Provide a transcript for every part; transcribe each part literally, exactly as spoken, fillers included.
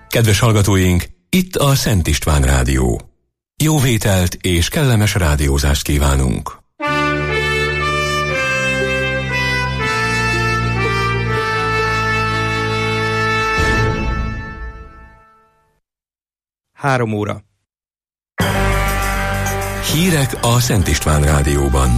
Kedves hallgatóink, itt a Szent István Rádió. Jó vételt és kellemes rádiózást kívánunk! Három óra. Hírek a Szent István Rádióban.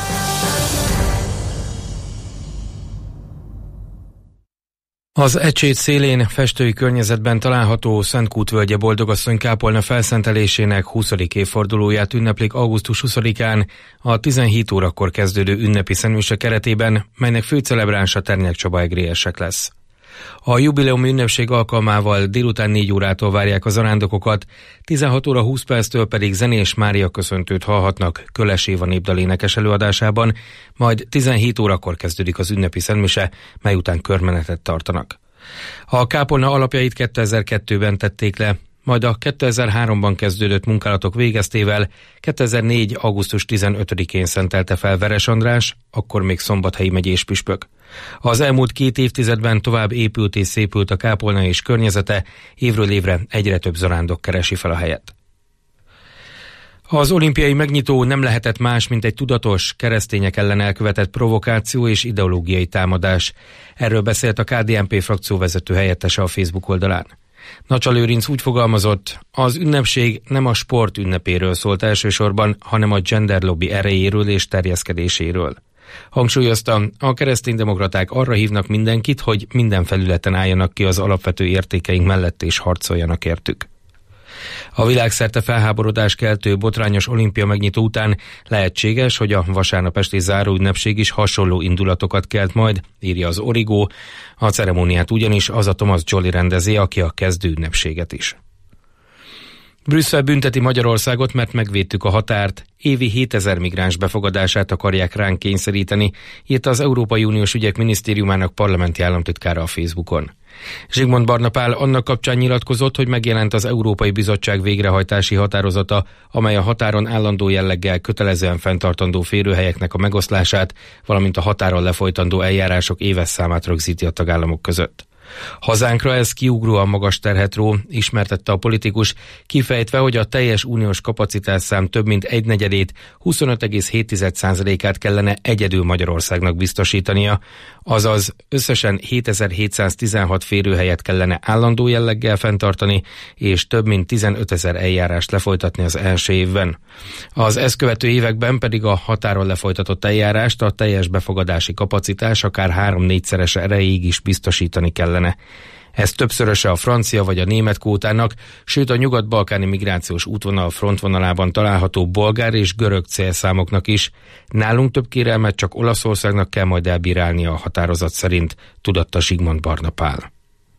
Az Ecsét szélén festői környezetben található Szentkút völgye Boldogasszony kápolna felszentelésének huszadik évfordulóját ünneplik augusztus huszadikán a tizenhét órakor kezdődő ünnepi szentmise keretében, melynek főcelebránsa Ternyek Csaba egrélyesek lesz. A jubileumi ünnepség alkalmával délután négy órától várják a zarándokokat, tizenhat óra húsz perctől pedig zenés Mária köszöntőt hallhatnak Köles Éva népdalénekes előadásában, majd tizenhét órakor kezdődik az ünnepi szentmise, mely után körmenetet tartanak. A kápolna alapjait kétezer-kettőben tették le, majd a kétezer-háromban kezdődött munkálatok végeztével kétezer-négy. augusztus tizenötödikén szentelte fel Veres András, akkor még Szombathelyi megyés püspök. Az elmúlt két évtizedben tovább épült és szépült a kápolna és környezete, évről évre egyre több zarándok keresi fel a helyet. Az olimpiai megnyitó nem lehetett más, mint egy tudatos, keresztények ellen elkövetett provokáció és ideológiai támadás. Erről beszélt a ká dé en pé frakcióvezető helyettese a Facebook oldalán. Nacsa Lőrinc úgy fogalmazott, az ünnepség nem a sport ünnepéről szólt elsősorban, hanem a gender lobby erejéről és terjeszkedéséről. Hangsúlyozta, a kereszténydemokraták arra hívnak mindenkit, hogy minden felületen álljanak ki az alapvető értékeink mellett és harcoljanak értük. A világszerte felháborodás keltő botrányos olimpia megnyitó után lehetséges, hogy a vasárnap esti záró ünnepség is hasonló indulatokat kelt majd, írja az Origo. A ceremóniát ugyanis az a Thomas Jolly rendezi, aki a kezdő ünnepséget is. Brüsszel bünteti Magyarországot, mert megvédtük a határt, évi hétezer migráns befogadását akarják ránk kényszeríteni, írta az Európai Uniós Ügyek Minisztériumának parlamenti államtitkára a Facebookon. Zsigmond Barna Pál annak kapcsán nyilatkozott, hogy megjelent az Európai Bizottság végrehajtási határozata, amely a határon állandó jelleggel kötelezően fenntartandó férőhelyeknek a megoszlását, valamint a határon lefolytandó eljárások éves számát rögzíti a tagállamok között. Hazánkra ez kiugróan magas terhet ró, ismertette a politikus, kifejtve, hogy a teljes uniós kapacitásszám több mint egynegyedét, huszonöt egész hét százalékát kellene egyedül Magyarországnak biztosítania, azaz összesen hétezer-hétszáztizenhat férőhelyet kellene állandó jelleggel fenntartani, és több mint tizenötezer eljárást lefolytatni az első évben. Az ezt követő években pedig a határon lefolytatott eljárást a teljes befogadási kapacitás akár három-négyszeres erejéig is biztosítani kellene. Ez többszöröse a francia vagy a német kvótának, sőt a nyugat-balkáni migrációs útvonal frontvonalában található bolgár és görög célszámoknak is. Nálunk több kérelmet csak Olaszországnak kell majd elbírálnia a határozat szerint, tudatta Zsigmond Barna Pál.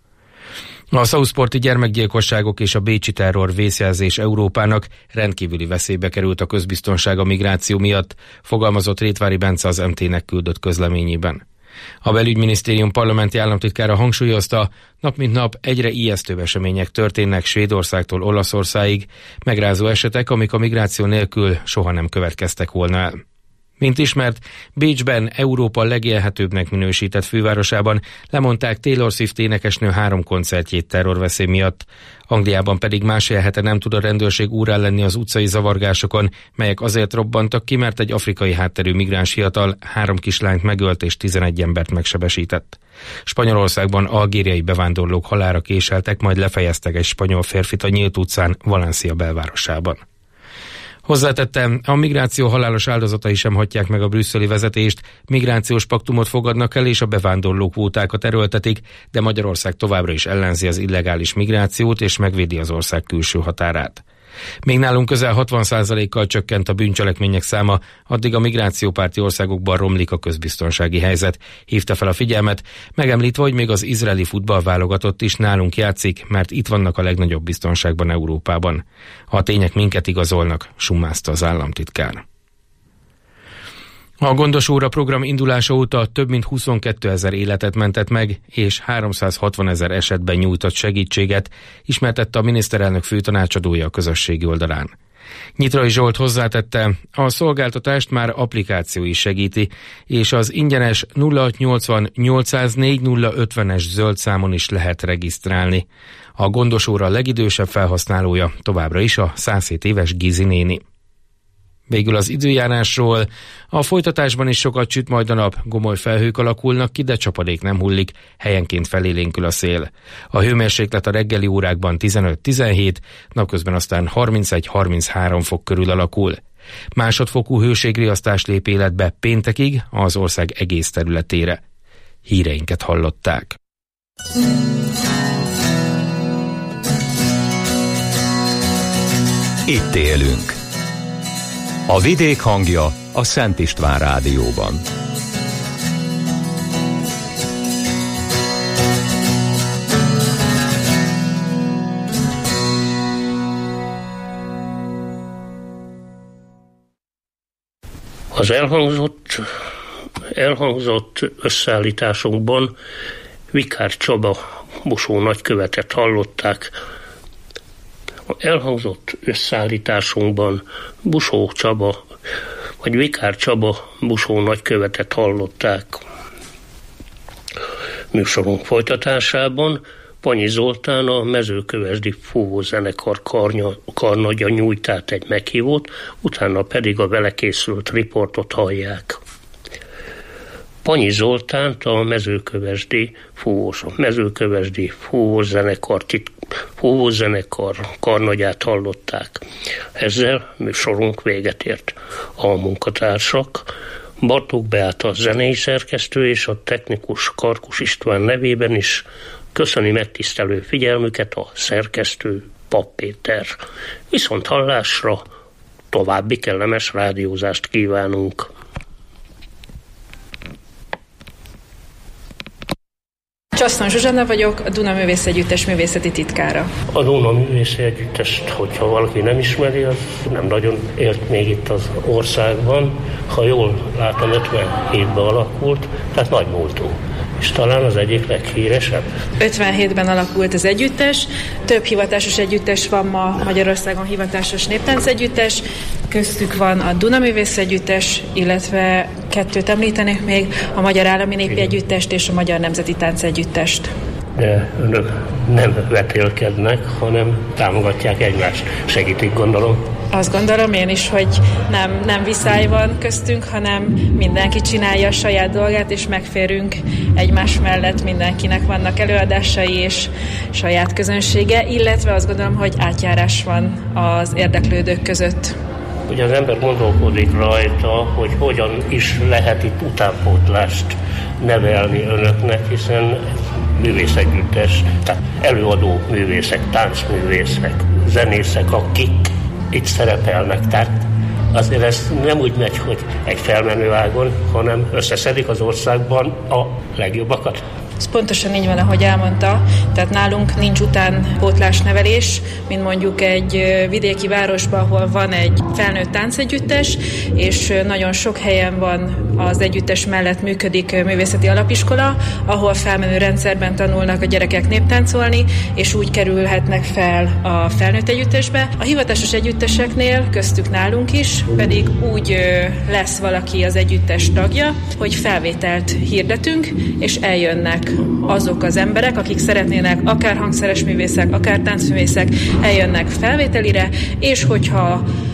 A szauszporti gyermekgyilkosságok és a bécsi terror vészjelzés Európának rendkívüli veszélybe került a közbiztonság a migráció miatt, fogalmazott Rétvári Bence az em té-nek küldött közleményében. A belügyminisztérium parlamenti államtitkára hangsúlyozta, nap mint nap egyre ijesztőbb események történnek Svédországtól Olaszországig, megrázó esetek, amik a migráció nélkül soha nem következtek volna el. Mint ismert, Bécsben, Európa legélhetőbbnek minősített fővárosában lemondták Taylor Swift énekesnő három koncertjét terrorveszély miatt. Angliában pedig másfél hete nem tud a rendőrség úrrá lenni az utcai zavargásokon, melyek azért robbantak ki, mert egy afrikai hátterű migráns fiatal három kislányt megölt és tizenegy embert megsebesített. Spanyolországban algériai bevándorlók halálra késeltek, majd lefejeztek egy spanyol férfit a nyílt utcán Valencia belvárosában. Hozzátette, a migráció halálos áldozatai sem hagyják meg a brüsszeli vezetést, migrációs paktumot fogadnak el és a bevándorló kvótákat erőltetik, de Magyarország továbbra is ellenzi az illegális migrációt és megvédi az ország külső határát. Még nálunk közel hatvan százalékkal csökkent a bűncselekmények száma, addig a migrációpárti országokban romlik a közbiztonsági helyzet. Hívta fel a figyelmet, megemlítve, hogy még az izraeli futballválogatott is nálunk játszik, mert itt vannak a legnagyobb biztonságban Európában. A tények minket igazolnak, summázta az államtitkár. A Gondos Óra program indulása óta több mint huszonkétezer életet mentett meg, és háromszázhatvanezer esetben nyújtott segítséget, ismertette a miniszterelnök főtanácsadója a közösségi oldalán. Nyitrai Zsolt hozzátette, a szolgáltatást már applikáció is segíti, és az ingyenes nulla hatszáznyolcvan nyolcszáznégy nulla ötvenes zöld számon is lehet regisztrálni. A gondosóra legidősebb felhasználója továbbra is a száz hét éves Gizi néni. Végül az időjárásról. A folytatásban is sokat süt majd a nap, gomoly felhők alakulnak ki, de csapadék nem hullik, helyenként felélénkül a szél. A hőmérséklet a reggeli órákban tizenöt-tizenhét, napközben aztán harmincegy-harminchárom fok körül alakul. Másodfokú hőségriasztás lép életbe péntekig az ország egész területére. Híreinket hallották. Itt élünk. A vidék hangja a Szent István Rádióban. Az elhangzott, elhangzott összeállításunkban Vikár Csaba Busó nagykövetet hallották. Elhangzott összeállításunkban Busó Csaba, vagy Vikár Csaba Busó nagykövetet hallották. Műsorunk folytatásában Panyi Zoltán, a Mezőkövesdi Fúvózenekar karnagya nyújt át egy meghívót, utána pedig a vele készült riportot hallják. Panyi Zoltánt, a Mezőkövesdi Fúvós, a Mezőkövesdi Fúvózenekar, Fúvózenekar karnagyát hallották. Ezzel műsorunk véget ért. A munkatársak Bartók Beáta zenei szerkesztő és a technikus Karkus István nevében is köszöni megtisztelő figyelmüket a szerkesztő Papp Péter. Viszont hallásra, további kellemes rádiózást kívánunk. Csasszon Zsuzsanna vagyok, a Duna Művész Együttes művészeti titkára. A Duna Művész Együttest, hogyha valaki nem ismeri, az nem nagyon élt még itt az országban. Ha jól látom, ötvenhétben alakult, tehát nagy múltú. És talán az egyik leghíresebb. ötvenhétben alakult az együttes, több hivatásos együttes van ma Magyarországon, hivatásos néptánc együttes, köztük van a Duna Művész Együttes, illetve kettőt említenék még, a Magyar Állami Népi Együttest és a Magyar Nemzeti Tánc Együttest. De önök nem vetélkednek, hanem támogatják egymást. Segítik, gondolom. Azt gondolom én is, hogy nem, nem viszály van köztünk, hanem mindenki csinálja a saját dolgát, és megférünk egymás mellett, mindenkinek vannak előadásai és saját közönsége, illetve azt gondolom, hogy átjárás van az érdeklődők között. Ugye az ember gondolkodik rajta, hogy hogyan is lehet itt utánpótlást nevelni önöknek, hiszen művészegyüttes, tehát előadó művészek, táncművészek, zenészek, akik itt szerepelnek. Tehát azért ez nem úgy megy, hogy egy felmenő ágon, hanem összeszedik az országban a legjobbakat. Ez pontosan így van, ahogy elmondta, tehát nálunk nincs utánpótlásnevelés, mint mondjuk egy vidéki városban, ahol van egy felnőtt táncegyüttes, és nagyon sok helyen van az együttes mellett működik művészeti alapiskola, ahol felmenő rendszerben tanulnak a gyerekek néptáncolni, és úgy kerülhetnek fel a felnőtt együttesbe. A hivatásos együtteseknél, köztük nálunk is, pedig úgy lesz valaki az együttes tagja, hogy felvételt hirdetünk, és eljönnek azok az emberek, akik szeretnének akár hangszeres művészek, akár táncművészek, eljönnek felvételire, és hogyha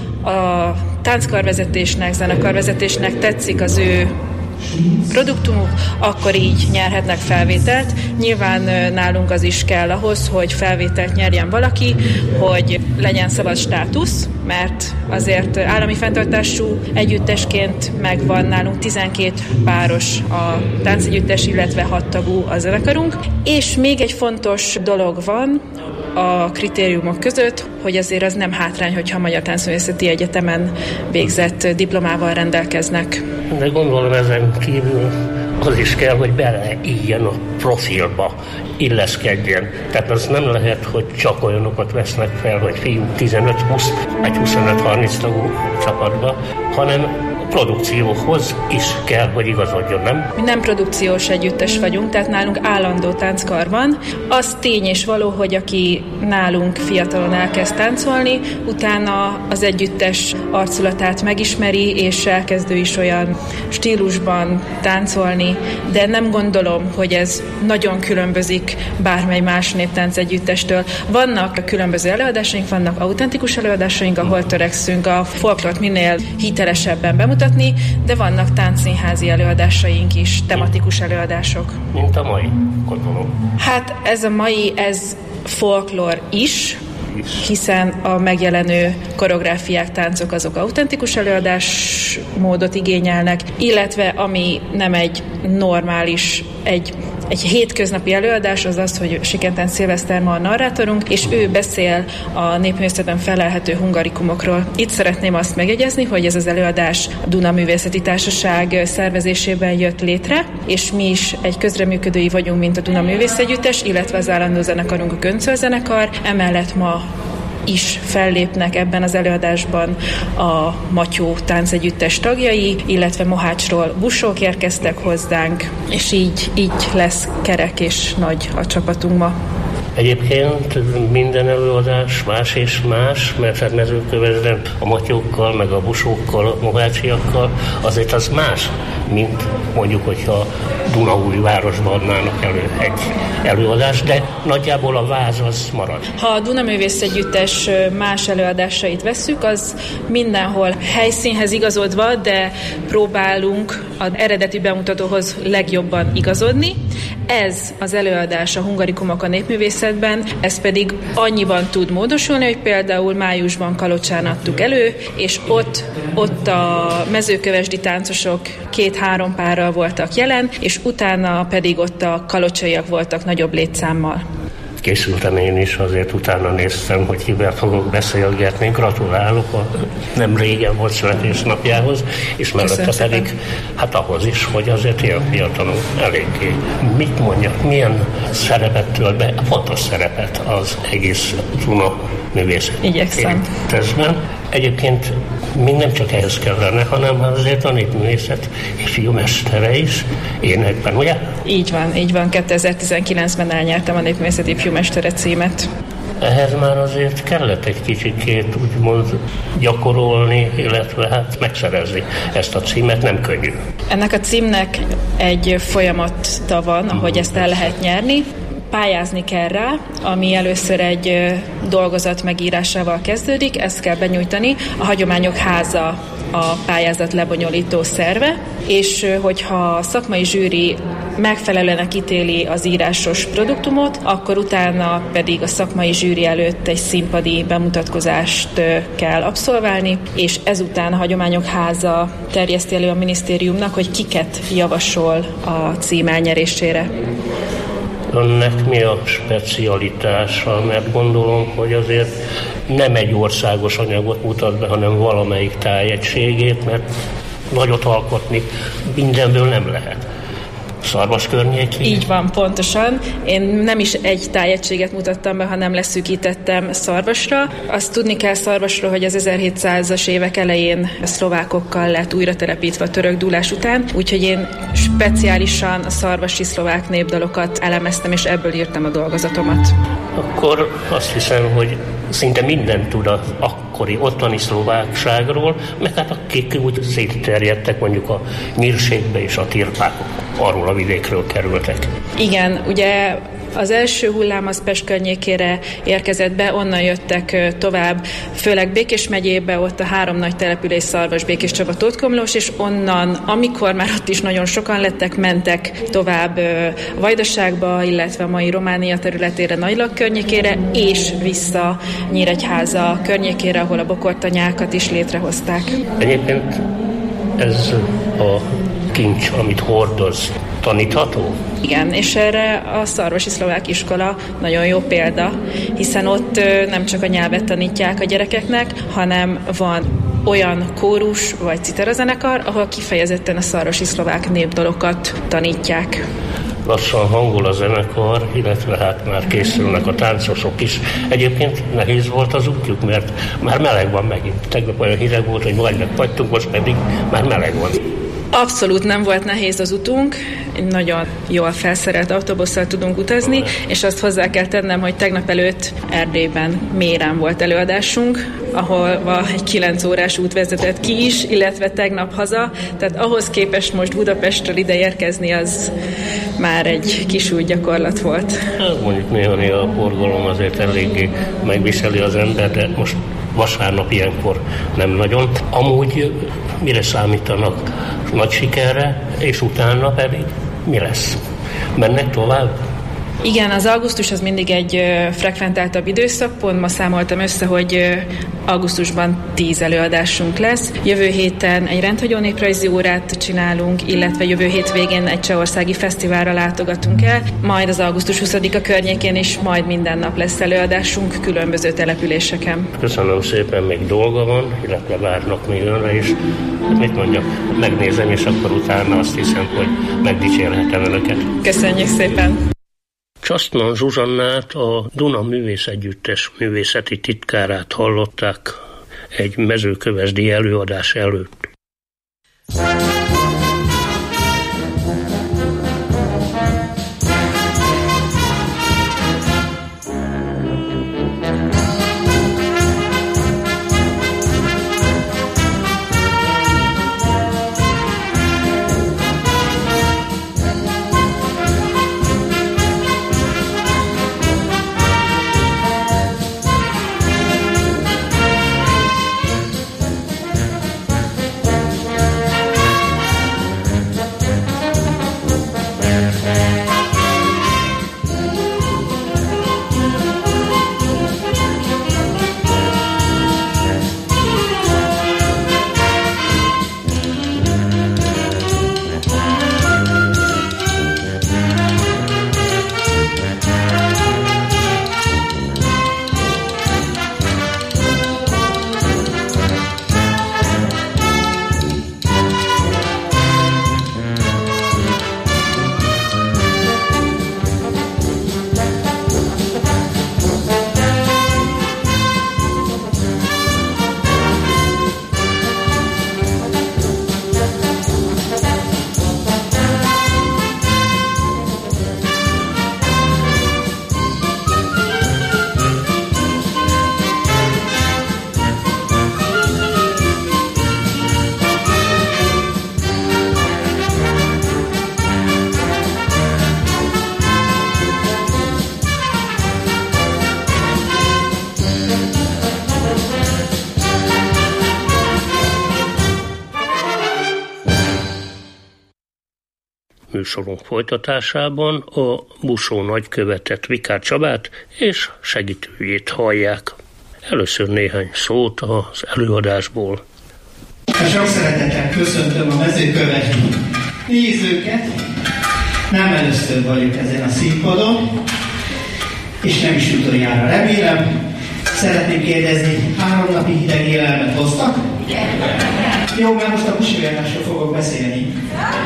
a tánckarvezetésnek, zenekarvezetésnek tetszik az ő produktumuk, akkor így nyerhetnek felvételt. Nyilván nálunk az is kell ahhoz, hogy felvételt nyerjen valaki, hogy legyen szabad státusz, mert azért állami fenntartású együttesként megvan nálunk tizenkét páros a táncegyüttes, illetve hat tagú a zenekarunk. És még egy fontos dolog van a kritériumok között, hogy azért az nem hátrány, hogyha a Magyar Táncművészeti Egyetemen végzett diplomával rendelkeznek. De gondolom ezen kívül az is kell, hogy beleíjjen a profilba, illeszkedjen. Tehát az nem lehet, hogy csak olyanokat vesznek fel, hogy fiú tizenöt húsz, egy huszonöt harminc tagú csapatba, hanem a produkcióhoz is kell, hogy igazodjon, nem? Mi nem produkciós együttes vagyunk, tehát nálunk állandó tánckar van. Az tény és való, hogy aki nálunk fiatalon elkezd táncolni, utána az együttes arculatát megismeri, és elkezdő is olyan stílusban táncolni, de nem gondolom, hogy ez nagyon különbözik bármely más néptánc együttestől. Vannak különböző előadásaink, vannak autentikus előadásaink, ahol törekszünk a folklort minél hitelesebben bemutatni, de vannak táncszínházi előadásaink is, tematikus előadások. Mint a mai, gondolom. Hát ez a mai, ez folklór is, hiszen a megjelenő koreográfiák, táncok azok autentikus előadás módot igényelnek, illetve ami nem egy normális, egy Egy hétköznapi előadás az az, hogy Sikentán Szilveszter ma a narrátorunk, és ő beszél a népművészetben felelhető hungarikumokról. Itt szeretném azt megjegyezni, hogy ez az előadás a Duna Művészeti Társaság szervezésében jött létre, és mi is egy közreműködői vagyunk, mint a Duna Művészegyüttes, illetve az állandó zenekarunk, a Göncöl zenekar. Emellett ma is fellépnek ebben az előadásban a Matyó táncegyüttes tagjai, illetve Mohácsról busók érkeztek hozzánk, és így, így lesz kerek és nagy a csapatunk ma. Egyébként minden előadás más és más, mert hát Mezőkövesden a matyókkal, meg a busókkal, a mohácsiakkal, azért az más, mint mondjuk, hogyha Dunaújvárosban adnának elő egy előadást, de nagyjából a váz az marad. Ha a Duna Művészegyüttes más előadásait vesszük, az mindenhol helyszínhez igazodva, de próbálunk az eredeti bemutatóhoz legjobban igazodni. Ez az előadás a Hungarikumok a népművészetben, ez pedig annyiban tud módosulni, hogy például májusban Kalocsán adtuk elő, és ott, ott a mezőkövesdi táncosok két-három párral voltak jelen, és utána pedig ott a kalocsaiak voltak nagyobb létszámmal. Készültem én is, azért utána néztem, hogy kivel fogok beszélgetni. Gratulálok a nem régen volt születésnapjához, és mellette pedig hát ahhoz is, hogy azért ilyen fiatalon eléggé. Mit mondjak, milyen szerepet tölt be, fontos szerepet az egész Duna művészeti létezben. Egyébként még nem csak ehhez kellene, hanem azért a népművészet és filmmestere is énekben, ugye? Így van, így van. kétezer-tizenkilencben elnyertem a népművészeti filmmestere címet. Ehhez már azért kellett egy kicsikét úgymond gyakorolni, illetve hát megszerezni ezt a címet, nem könnyű. Ennek a címnek egy folyamata van, ahogy ezt el lehet nyerni. Pályázni kell rá, ami először egy dolgozat megírásával kezdődik, ezt kell benyújtani. A Hagyományok Háza a pályázat lebonyolító szerve, és hogyha a szakmai zsűri megfelelően ítéli az írásos produktumot, akkor utána pedig a szakmai zsűri előtt egy színpadi bemutatkozást kell abszolválni, és ezután a Hagyományok Háza terjeszti elő a minisztériumnak, hogy kiket javasol a cím elnyerésére. Önnek mi a specialitása? Mert gondolom, hogy azért nem egy országos anyagot mutat be, hanem valamelyik tájegységét, mert nagyot alkotni mindenből nem lehet. Szarvas környékén? Így van, pontosan. Én nem is egy tájegységet mutattam be, hanem leszűkítettem Szarvasra. Azt tudni kell Szarvasról, hogy az ezerhétszázas évek elején a szlovákokkal lett újra telepítve a török dúlás után, úgyhogy én speciálisan a szarvasi szlovák népdalokat elemeztem, és ebből írtam a dolgozatomat. Akkor azt hiszem, hogy szinte mindent tud az akkori ottani szlovákságról, meg hát akik úgy szétterjedtek mondjuk a Nyírségbe és a Tirpákok arról a vidékről kerültek. Igen, ugye az első hullám az Pest környékére érkezett be, onnan jöttek tovább, főleg Békés megyébe, ott a három nagy település, Szarvas, Békés Csaba, Tótkomlós, és onnan, amikor már ott is nagyon sokan lettek, mentek tovább Vajdaságba, illetve a mai Románia területére, Nagylak környékére, és vissza Nyíregyháza környékére, ahol a bokortanyákat is létrehozták. Egyébként ez a kincs, amit hordoz, tanítható? Igen, és erre a Szarvasi Szlovák Iskola nagyon jó példa, hiszen ott nem csak a nyelvet tanítják a gyerekeknek, hanem van olyan kórus vagy citerazenekar, ahol kifejezetten a szarvasi szlovák népdalokat tanítják. lassan hangol a zenekar, illetve hát már készülnek a táncosok is. Egyébként nehéz volt az útjuk, mert már meleg van megint. Tegnap olyan hideg volt, hogy majd megfagytunk, most pedig már meleg van. Abszolút nem volt nehéz az utunk, nagyon jól felszerelt autóbusszal tudunk utazni, és azt hozzá kell tennem, hogy tegnap előtt Erdélyben Mérán volt előadásunk, ahol egy kilenc órás út vezetett ki is, illetve tegnap haza, tehát ahhoz képest most Budapestről ide érkezni, az már egy kis új gyakorlat volt. Hát mondjuk néha-néha a forgalom azért eléggé megviseli az ember, de most vasárnap ilyenkor nem nagyon. Amúgy mire számítanak? Nagy sikerre, és utána pedig mi lesz? Mennek tovább? Igen, az augusztus az mindig egy frekventáltabb időszak, pont ma számoltam össze, hogy augusztusban tíz előadásunk lesz. Jövő héten egy rendhagyó néprajzi órát csinálunk, illetve jövő hétvégén egy csehországi fesztiválra látogatunk el, majd az augusztus huszadika környékén is majd minden nap lesz előadásunk különböző településeken. Köszönöm szépen, még dolga van, illetve várnak még önre is. Hát mit mondjak, megnézem, és akkor utána azt hiszem, hogy megdicsérhetem önöket. Köszönjük szépen! Csasztman Zsuzsannát, a Duna Művészegyüttes művészeti titkárát hallották egy mezőkövesdi előadás előtt. Műsorunk folytatásában a Busó nagykövetet, Vikár Csabát és segítőjét hallják. Először néhány szót az előadásból. Sok szeretettel köszöntöm a mezőkövesdi nézőket. Nem először vagyok ezen a színpadon, és nem is utoljára, remélem. Szeretném kérdezni, három napi hideg élelmet hoztak? Jó, mert most a busójárásról fogok beszélni.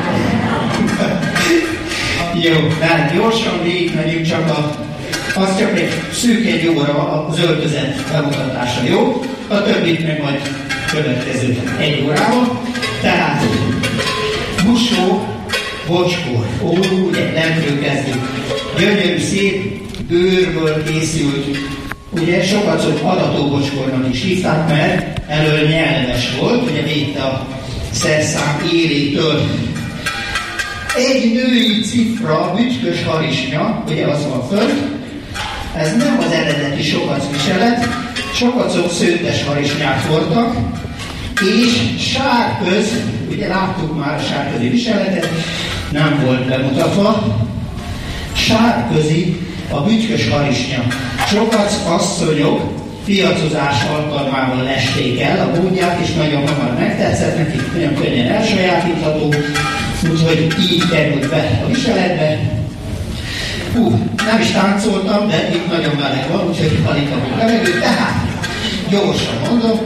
Jó, tehát gyorsan végigmegyünk, csak a, az csak egy szűk egy óra az öltözet bemutatása, jó? A többit meg majd következő egy órában. Tehát busó, bocskor, ó, ugye lentről kezdjük. Gyönyörű, szép bőrből készült, ugye sokat szó adatóbocskornak is hívták, mert elől nyelves volt, ugye védte a szerszám élétől. Egy női cifra, bütykös harisnya, ugye az van fönt, ez nem az eredeti sokac viselet, sokacok szőttes harisnyák voltak, és sárköz, ugye láttuk már a sárközi viseletet, nem volt bemutatva, sárközi a bütykös harisnya. Sokac asszonyok piacozás alkalmával lesték el a bódját, és nagyon hamar megtetszett, nekik nagyon könnyen elsajátítható, úgyhogy így került be a viseletbe. Hú, nem is táncoltam, de itt nagyon meleg van, úgyhogy alig kapunk levegőt, tehát gyorsan mondom,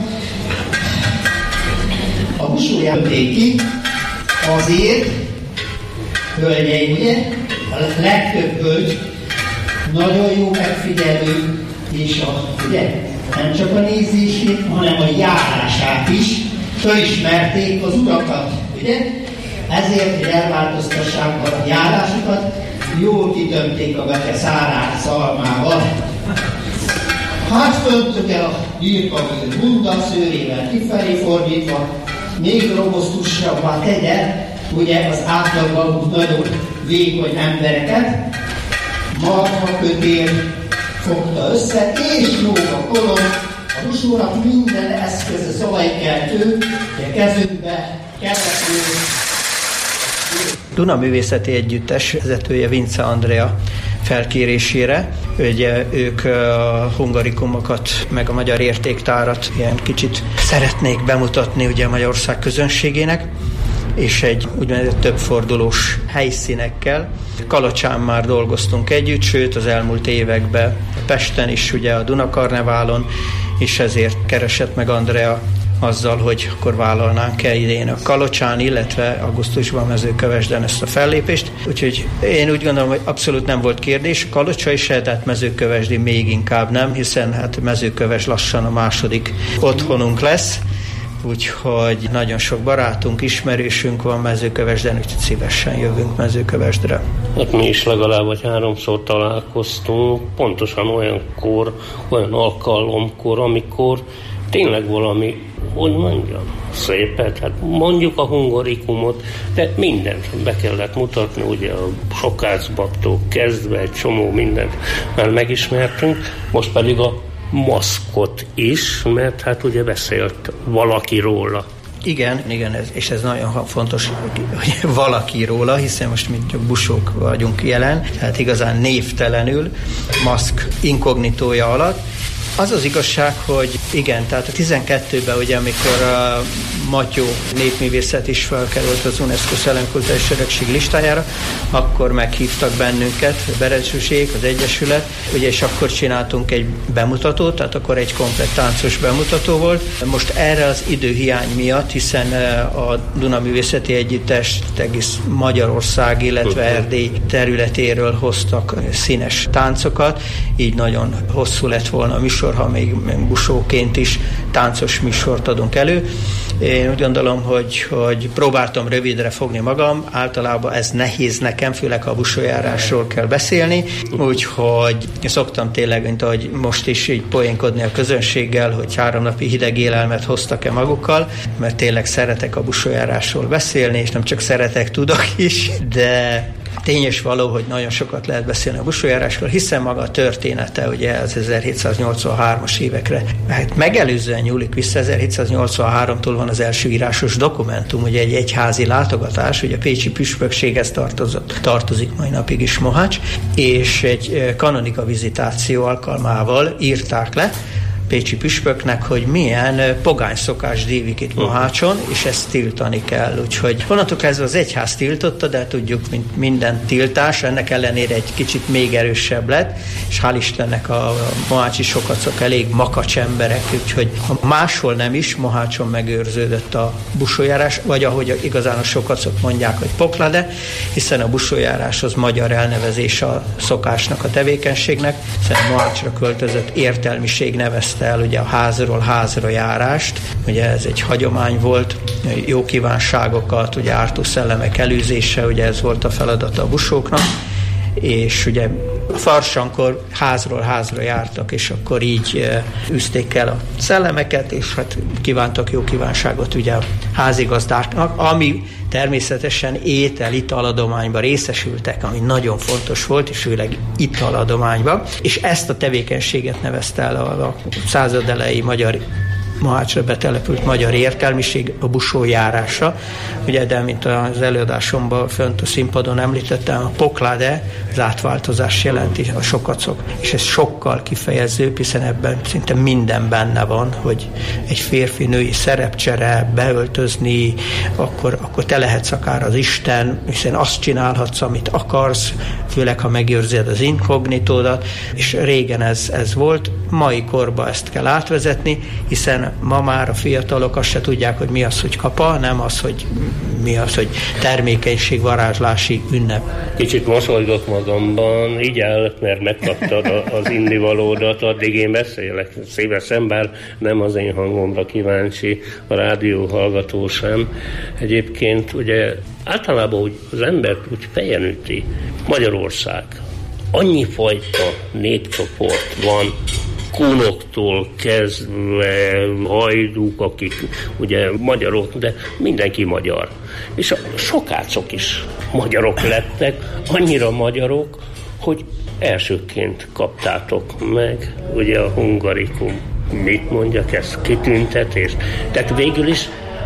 a busóját ki azért, hölgyeim, ugye, a legtöbb hölgy nagyon jó megfigyelő, és a, ugye, nem csak a nézését, hanem a járását is fölismerték az urakat, ugye? Ezért, hogy elváltoztassák a járásukat, jól kitömték a beke szárát szalmával. Hát fönt ugye a gyirkabőr bunda szőrével kifelé fordítva, még robosztusabbá tegye, ugye az átlagban nagyon vékony embereket, marha kötél fogta össze, és lóg a kolom, a busónak minden eszköze szavaikeltő, a kezünkbe kerekül. Duna Művészeti Együttes vezetője Vince Andrea felkérésére, ugye ők a hungarikumokat, meg a magyar értéktárat ilyen kicsit szeretnék bemutatni ugye Magyarország közönségének, és egy úgynevezett többfordulós helyszínekkel. Kalocsán már dolgoztunk együtt, sőt az elmúlt években Pesten is, ugye a Dunakarneválon, és ezért keresett meg Andrea azzal, hogy akkor vállalnánk-e idén a Kalocsán, illetve augusztusban Mezőkövesden ezt a fellépést. Úgyhogy én úgy gondolom, hogy abszolút nem volt kérdés. Kalocsa is, tehát Mezőkövesdi még inkább nem, hiszen hát Mezőköves lassan a második otthonunk lesz. Úgyhogy nagyon sok barátunk, ismerősünk van Mezőkövesden, úgyhogy szívesen jövünk Mezőkövesdre. Hát mi is legalább vagy háromszor találkoztunk, pontosan olyankor, olyan alkalomkor, amikor tényleg valami, hogy mondjam, szépet, hát mondjuk a hungarikumot, de mindent be kellett mutatni, ugye a sokácbaktól kezdve egy csomó mindent már megismertünk, most pedig a maszkot is, mert hát ugye beszélt valaki róla. Igen, igen, ez, és ez nagyon fontos, hogy valaki róla, hiszen most mi csak busók vagyunk jelen, tehát igazán névtelenül, maszk inkognitója alatt. Az az igazság, hogy igen, tehát a tizenkettőben, ugye, amikor a Matyó népművészet is felkerült az UNESCO Szellemkulturális Örökség listájára, akkor meghívtak bennünket, Berezsőség, az Egyesület, ugye, és akkor csináltunk egy bemutatót, tehát akkor egy komplett táncos bemutató volt. Most erre az időhiány miatt, hiszen a Duna Művészeti Együttest egész Magyarország, illetve Erdély területéről hoztak színes táncokat, így nagyon hosszú lett volna a műsor, ha még busóként is táncos műsort adunk elő. Én úgy gondolom, hogy, hogy próbáltam rövidre fogni magam, általában ez nehéz nekem, főleg ha a busójárásról kell beszélni, úgyhogy szoktam tényleg, mint ahogy most is így poénkodni a közönséggel, hogy három napi hideg élelmet hoztak-e magukkal, mert tényleg szeretek a busójárásról beszélni, és nem csak szeretek, tudok is, de tény és való, hogy nagyon sokat lehet beszélni a busójárásról, hiszen maga a története ugye az ezerhétszáznyolcvanhármas évekre. Hát megelőzően nyúlik vissza, ezerhétszáznyolcvanháromtól van az első írásos dokumentum, ugye egy egyházi látogatás, ugye a pécsi püspökséghez tartozott, tartozik mai napig is Mohács, és egy kanonika vizitáció alkalmával írták le pécsi püspöknek, hogy milyen pogány szokás dívik itt Mohácson, és ezt tiltani kell. Úgyhogy onnantól kezdve az egyház tiltotta, de tudjuk, mint minden tiltás, ennek ellenére egy kicsit még erősebb lett, és hál' Istennek a mohácsi sokacok elég makacs emberek, úgyhogy ha máshol nem is, Mohácson megőrződött a busójárás, vagy ahogy igazán a sokacok mondják, hogy poklade, hiszen a busójárás az magyar elnevezés a szokásnak, a tevékenységnek, hiszen Mohácsra költözött értelmiség nevezte el ugye a házról házra járást, ugye ez egy hagyomány volt, jó kívánságokat, ugye ártó szellemek elűzése, ugye ez volt a feladata a busóknak, és ugye a farsankor házról házra jártak, és akkor így e, üzték el a szellemeket, és hát kívántak jó kívánságot ugye a házigazdáknak, ami természetesen étel, italadományban részesültek, ami nagyon fontos volt, és főleg italadományban, és ezt a tevékenységet nevezte el a, a század elejé magyar Mohácsra betelepült magyar értelmiség a busójárása. Ugye, de mint az előadásomban fönt a színpadon említettem, a pokláde az átváltozás jelenti, a sokacok. És ez sokkal kifejezőbb, hiszen ebben szinte minden benne van, hogy egy férfi-női szerepcsere, beöltözni, akkor, akkor te lehetsz akár az Isten, hiszen azt csinálhatsz, amit akarsz, főleg ha megőrzed az inkognitódat, és régen ez, ez volt, mai korban ezt kell átvezetni, hiszen ma már a fiatalok azt se tudják, hogy mi az, hogy kapa, nem az, hogy mi az, hogy termékenység, varázslási ünnep. Kicsit mosolygok magamban, így áll, mert megkaptad az innivalódat, addig én beszélek szívesen, bár nem az én hangomra kíváncsi a rádió hallgató sem. Egyébként ugye általában úgy az embert úgy fejen üti Magyarország. Annyi fajta népcsoport van, kunoktól kezdve hajdúk, akik ugye magyarok, de mindenki magyar. És a sokácok is magyarok lettek, annyira magyarok, hogy elsőként kaptátok meg ugye a Hungarikum, mit mondjak, ez kitüntetést. Tehát végül is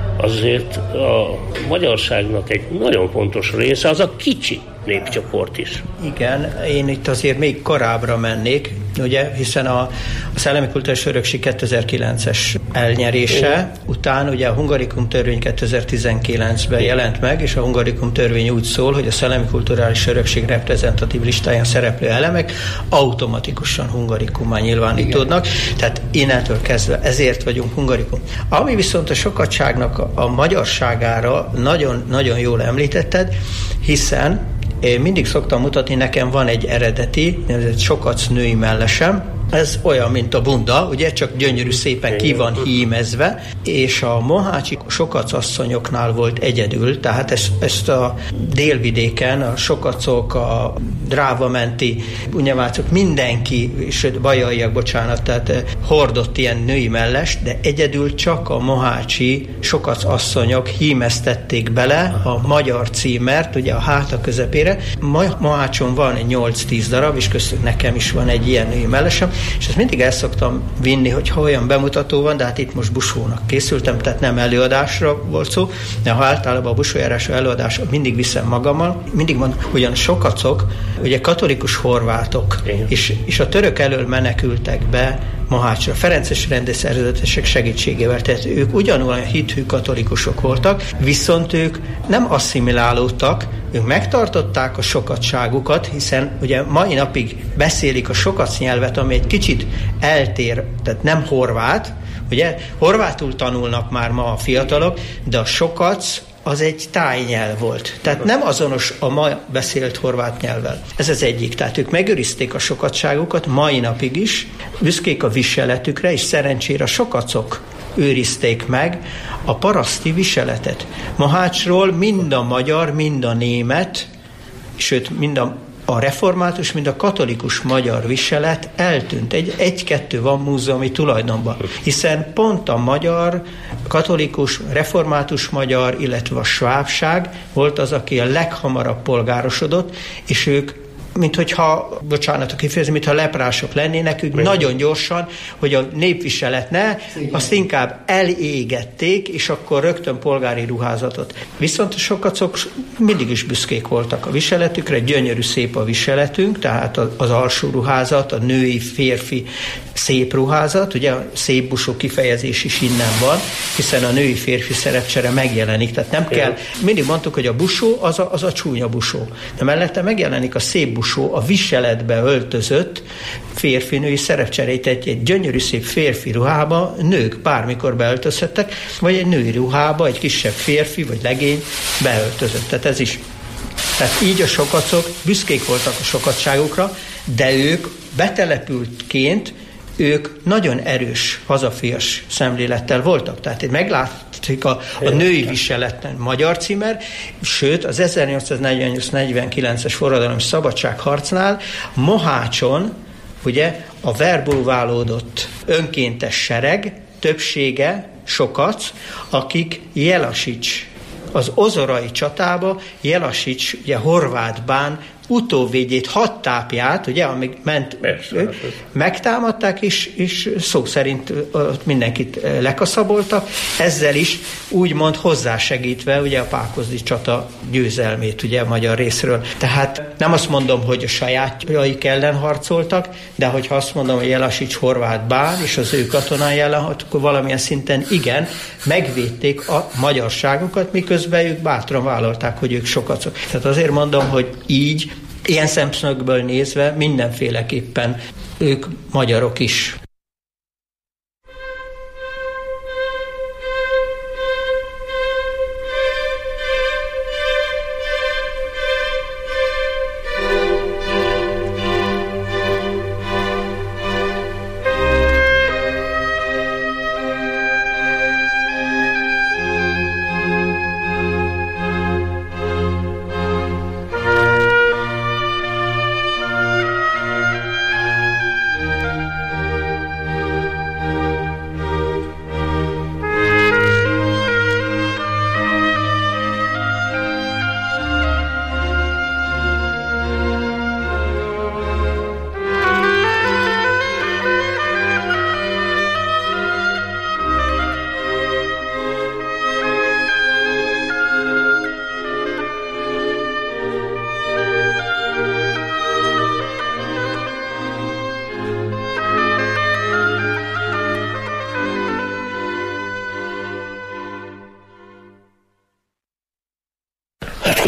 azért a magyarságnak egy nagyon fontos része az a kicsi népcsoport is. Igen, én itt azért még korábbra mennék, ugye, hiszen a, a Szellemi Kulturális Örökség kétezer-kilences elnyerése Igen. után ugye a Hungarikum törvény kétezer-tizenkilencben Igen. jelent meg, és a Hungarikum törvény úgy szól, hogy a Szellemi Kulturális Örökség reprezentatív listáján szereplő elemek automatikusan Hungarikummal nyilvánítódnak, tehát innentől kezdve ezért vagyunk Hungarikum. Ami viszont a sokatságnak a, a magyarságára nagyon-nagyon jól említetted, hiszen én mindig szoktam mutatni, nekem van egy eredeti, nevezett sokac női mellesem, ez olyan, mint a bunda, ugye, csak gyönyörű szépen ki van hímezve, és a mohácsi sokac asszonyoknál volt egyedül, tehát ezt, ezt a délvidéken, a sokacok, a drávamenti unyamácok, mindenki, sőt, bajaiak, bocsánat, tehát hordott ilyen női mellest, de egyedül csak a mohácsi sokac asszonyok hímeztették bele a magyar címert, ugye a háta közepére. Mohácson van egy nyolc-tíz darab, és köztük nekem is van egy ilyen női mellesem, és ezt mindig el szoktam vinni, hogyha olyan bemutató van, de hát itt most busónak készültem, tehát nem előadásra volt szó, de ha általában a busójárású előadás, mindig viszem magammal, mindig mondom, ugyan a sokacok, ugye katolikus horvátok, és, és a török elől menekültek be Mohácsra, ferences rendszerzetesek segítségével, tehát ők ugyanolyan hithű katolikusok voltak, viszont ők nem asszimilálódtak, ők megtartották a sokatságukat, hiszen ugye mai napig beszélik a sokac nyelvet, ami egy kicsit eltér, tehát nem horvát, ugye horvátul tanulnak már ma a fiatalok, de a sokac az egy tájnyelv volt. Tehát nem azonos a ma beszélt horvát nyelvvel. Ez az egyik. Tehát ők megőrizték a sokatságukat mai napig is, büszkék a viseletükre, és szerencsére a sokacok őrizték meg a paraszti viseletet. Mohácsról mind a magyar, mind a német, sőt, mind a A református, mind a katolikus magyar viselet eltűnt. Egy, egy-kettő van múzeumi tulajdonban. Hiszen pont a magyar, katolikus, református magyar, illetve a svábság volt az, aki a leghamarabb polgárosodott, és ők mint hogyha, bocsánat a kifejezés, mintha leprások lennének, ők nagyon gyorsan, hogy a népviselet ne, azt inkább elégették, és akkor rögtön polgári ruházatot. Viszont a sokacok mindig is büszkék voltak a viseletükre, gyönyörű szép a viseletünk, tehát az alsó ruházat, a női, férfi szép ruházat, ugye a szép busó kifejezés is innen van, hiszen a női férfi szerepcsere megjelenik, tehát nem kell, mindig mondtuk, hogy a busó az a, az a csúnya busó, de mellette megjelenik a szép busó, a viseletbe öltözött férfi-női szerepcserét, egy, egy gyönyörű szép férfi ruhába nők bármikor beöltözhettek, vagy egy női ruhába egy kisebb férfi vagy legény beöltözött. Tehát ez is. Tehát így a sokacok büszkék voltak a sokatságukra, de ők betelepültként ők nagyon erős hazafias szemlélettel voltak. Tehát itt meglátjuk a, a női viseleten magyar címer, sőt az ezernyolcszáznegyvennyolc-negyvenkilences forradalom szabadságharcnál Mohácson ugye a verbulválódott önkéntes sereg többsége sokac, akik Jelasics, az ozorai csatába Jelasics, ugye Horváth bán utóvédjét, hadtápját, ugye, amíg ment, Persze, megtámadták, és, és szó szerint mindenkit lekaszaboltak, ezzel is úgymond hozzásegítve ugye a pákozdi csata győzelmét ugye a magyar részről. Tehát nem azt mondom, hogy a sajátjaik ellen harcoltak, de hogyha azt mondom, hogy Jelasics Horváth bán és az ő katonái ellen, akkor valamilyen szinten igen, megvédték a magyarságokat, miközben ők bátran vállalták, hogy ők sokacok. Tehát azért mondom, hogy így ilyen szemszögből nézve mindenféleképpen ők magyarok is.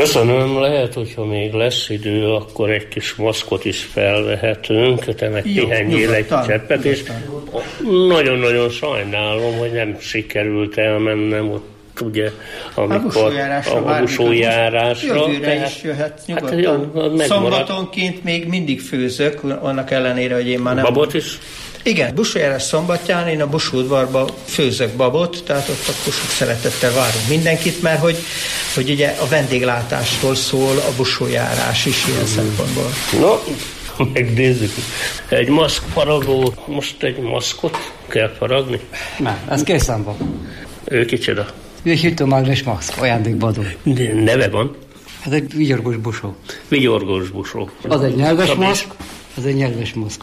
Köszönöm, lehet, hogyha még lesz idő, akkor egy kis maszkot is felvehetünk, te meg pihenjél egy cseppet, és nagyon-nagyon sajnálom, hogy nem sikerült elmennem ott, ugye, amikor a busójárásra. Jövőre is jöhet nyugodtan. Hát, szombatonként még mindig főzök, annak ellenére, hogy én már nem... Babot is? Igen, busójárás szombatján én a busóudvarba főzök babot, tehát ott akkor sok szeretettel várunk mindenkit, mert hogy, hogy ugye a vendéglátásról szól a busójárás is ilyen szempontból. No, megnézzük. Egy maszkfaragó, most egy maszkot kell faragni? Nem, ez készen van. Ő kicsoda? Ő egy hűtőmágnes maszk, ajándékba adó. Neve van? Ez egy vigyorgós busó. Vigyorgós busó. Az egy nyelves maszk, az egy nyelves maszk.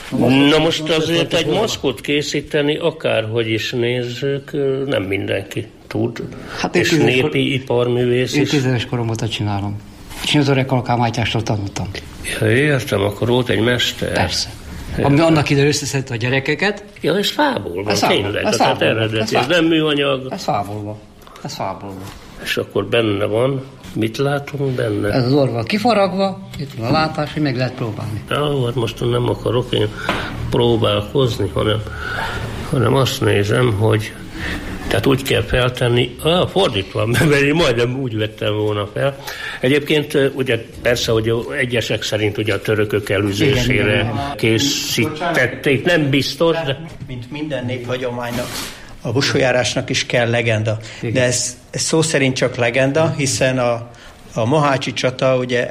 Na most azért egy maszkot készíteni, akárhogy is nézzük, nem mindenki tud. Hát és népi kor... iparművész is. Én tízenes korom óta csinálom. És az öreg kalkámátyástól tanultam. Ja, értem, akkor volt egy mester. Persze. Ami annak idő összeszedte a gyerekeket. Ja, ez fából van, ez tényleg. Ez, fából, eredeti, ez, ez nem műanyag. Ez fából van. Ez fából van. És akkor benne van, mit látunk benne? Ez az orva kifaragva, itt van a látás, hogy meg lehet próbálni. Ja, hát most nem akarok én próbálkozni, hanem, hanem azt nézem, hogy tehát úgy kell feltenni, ah, fordítva, mert én majdnem úgy vettem volna fel. Egyébként ugye persze, hogy egyesek szerint ugye a törökök elűzésére készítették, nem biztos, de... Mint minden néphagyománynak, a busójárásnak is kell legenda. De ez, ez szó szerint csak legenda, hiszen a, a mohácsi csata ugye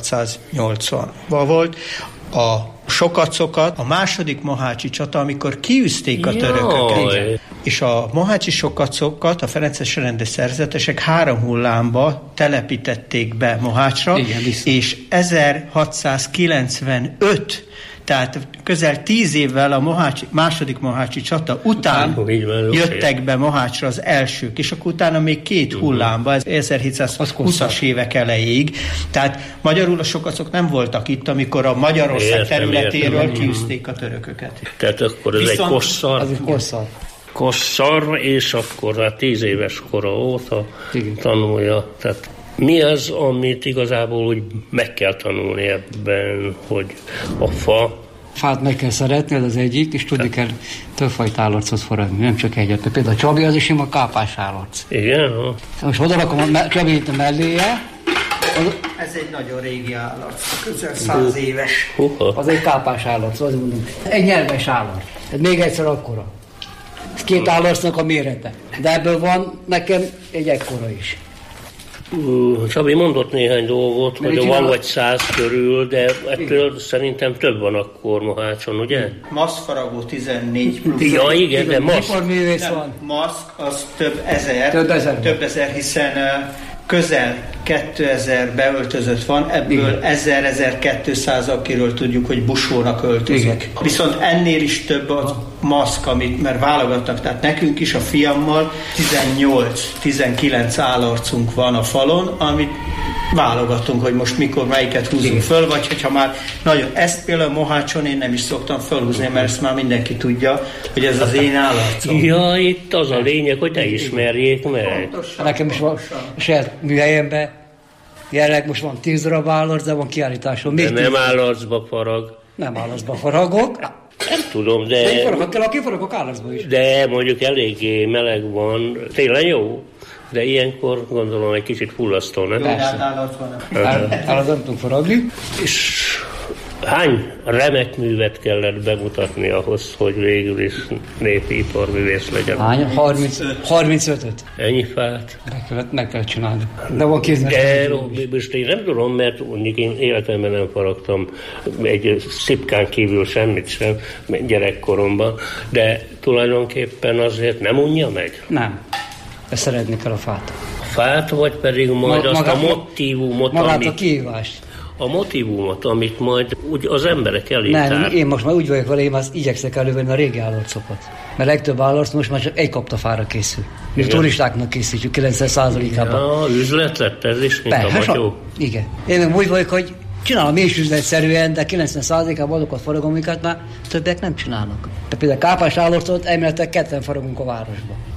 ezerhatszáznyolcvanban volt, a sokacokat, a második mohácsi csata, amikor kiűzték a törököket. És a mohácsi sokacokat a ferences rendes szerzetesek három hullámba telepítették be Mohácsra, igen, és ezerhatszázkilencvenöt, tehát közel tíz évvel a mohácsi, második mohácsi csata után ah, jöttek be Mohácsra az elsők, és akkor utána még két hullámba, ez ezerhétszázhúszas évek elejéig. Tehát magyarul a sokacok nem voltak itt, amikor a Magyarország értem, területéről értem. kiűzték a törököket. Tehát akkor ez Viszont, egy kosszar. Az egy kosszar. Kosszar, és akkor a tíz éves kora óta igen. tanulja. Tehát mi az, amit igazából úgy meg kell tanulni ebben, hogy a fa... Fát meg kell szeretni, ez az egyik, és tudni kell többfajta állarcot forradni, nem csak egyet. Például a Csabi az is ima kápás állarc. Igen? Ha. Most oda rakom a Csabit a melléje. Az... Ez egy nagyon régi állarc, közel száz éves. Uh-huh. Az egy kápás állarc, azt mondom. Egy nyelves állarc. Ez még egyszer akkora. Ez két állarcnak a mérete. De ebből van nekem egy ekkora is. Uh, Csabi mondott néhány dolgot, hogy van vagy száz körül, de ettől igen. szerintem több van akkor Mohácson, ugye? Maszkfaragó tizennégy plusz. Ja, igen, igen, de maszk. Nem, maszk az több ezer, több ezer, több ezer hiszen uh, közel kétezer beöltözött van, ebből ezer-ezerkétszáz, akiről tudjuk, hogy busónak öltözik. Igen. Viszont ennél is több a maszk, amit, mert válogattak, tehát nekünk is a fiammal tizennyolc-tizenkilenc állarcunk van a falon, amit válogatunk, hogy most mikor melyiket húzunk igen. föl, vagy hogyha már nagyon, ezt például Mohácson én nem is szoktam fölhúzni, mert ezt már mindenki tudja, hogy ez az én állarcom. Ja, itt az a lényeg, hogy ne ismerjék meg. Pontosan. Nekem is van a saját műhelyemben, jelenleg most van tíz darab állarc, de van kiállításon. De nem állarcba farag. Nem állarcba faragok. Nem tudom, de... De faragok kell, aki faragok állarcba is. De mondjuk eléggé meleg van, tényleg jó. De ilyenkor gondolom egy kicsit fullasztó, nem? Jó, hát állat van. Állat nem tudunk faragni. És hány remek művet kellett bemutatni ahhoz, hogy végül is népi iparművész legyen? Hány? harmincötöt. Ennyi fát? Meg kellett, meg kellett csinálni. De van kézmester. De most én nem tudom, mert mondjuk én életemben nem faragtam egy szipkán kívül semmit sem gyerekkoromban, de tulajdonképpen azért nem unja meg? Nem. Ezt szeretni kell a fát. A fát, vagy pedig majd Ma, azt magát, a motívumot, magát amit... a kihívást. A motívumot, amit majd úgy az emberek elé tár. Nem, én most már úgy vagyok vele, én azt igyekszek elővenni a régi állarcokat. Mert legtöbb állarc most már csak egy kaptafára készül. Mi turistáknak készítjük kilencven százalékában. Ja, üzlet lett ez is, mint Be, a matyó. Igen. Én meg úgy vagyok, hogy csinálom és üzletszerűen, de kilencven százalékában azokat faragom, amiket már többek nem csinálnak. De például kápás állarcot elméletek ketten faragunk a városban.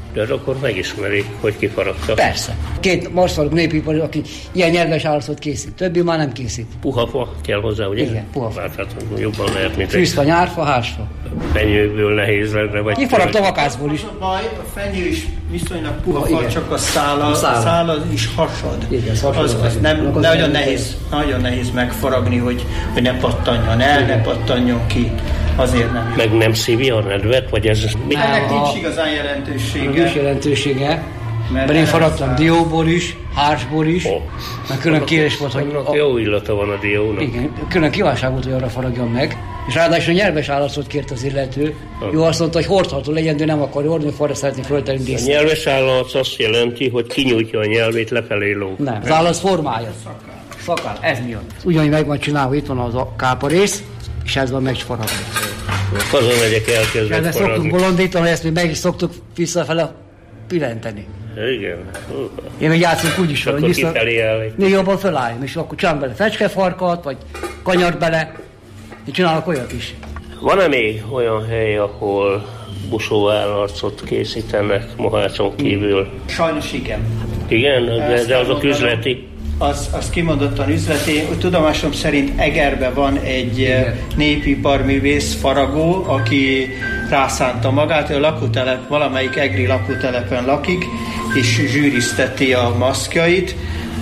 De az akkor megismerik, hogy kifaragta. Persze. Két marszalok népipari, aki ilyen nyerges állatot készít. Többi már nem készít. Puha fa kell hozzá, ugye? Igen, puha fa. Hát jobban lehet, mint fűzfa, nyárfa, hársfa. Fenyőből nehéz lenne, vagy... Kifaragta a vakászból is. A baj, a fenyő is viszonylag puha Igen. fa, csak a szála, a szála. szála is hasad. Igen, az, az, az nem, az nagyon, nem nehéz, nagyon nehéz megfaragni, hogy, hogy ne pattanjon el, ne pattanjon ki. Azért nem. Meg nem szívja a nedvet, vagy ez... Nem, Ennek a- nincs igazán jelentősége. Nincs jelentősége. Mert Mert én nem faragtam száll. dióból is, hársból is, Ó. mert külön kérés volt, hogy Annak a, jó illata van a diónak. igen, külön kívánság volt, hogy arra faragjon meg, és ráadásul nyerves állatot kért az illető. Jó, azt mondta, hogy hordható legyen, de nem akar hordni, hogy arra szeretné föltenni A díszt. nyelves állat azt jelenti, hogy kinyújtja a nyelvét lefelé lóg. Nem, az állat formája. Szakál, ez miatt. Ugyanúgy meg van csinálva, itt van az a káparész, és ez van megfaragva. Hazamegyek, És elkezdek ezzel szoktunk faragni. bolondítani, ezt mi meg is szoktuk visszafele pillenteni. Igen. Hú. Én még játszunk úgy is, Akkor hogy vissza... kifelé áll egy- Még jobban felálljon, és akkor csinálom bele fecskefarkat, vagy kanyart bele. Én csinálok olyat is. Van-e még olyan hely, ahol busóállarcot készítenek Mohácson kívül? Sajnos igen. Igen, de, Ezt de azok elmondanom. üzleti. Az, az kimondottan üzleti. Tudomásom szerint Egerben van egy eh, népiparművész, faragó, aki rászánta magát, ő a lakótelep, valamelyik egri lakótelepen lakik, és zsűrizteti a maszkjait,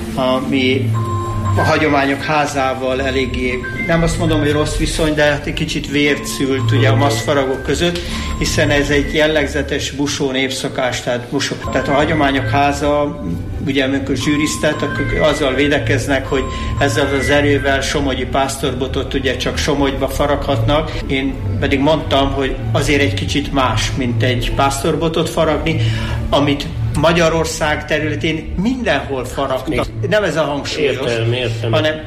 ami a hagyományok házával eléggé, nem azt mondom, hogy rossz viszony, de hát egy kicsit vért szült ugye a maszkfaragók között, hiszen ez egy jellegzetes busó népszokás, tehát, busó, tehát a hagyományok háza, ugye amikor zsűriztet, akkor azzal védekeznek, hogy ezzel az erővel somogyi pásztorbotot ugye csak Somogyba faraghatnak. Én pedig mondtam, hogy azért egy kicsit más, mint egy pásztorbotot faragni, amit Magyarország területén mindenhol faragnak. Nem ez a hangsúlyos, Értem, értem. hanem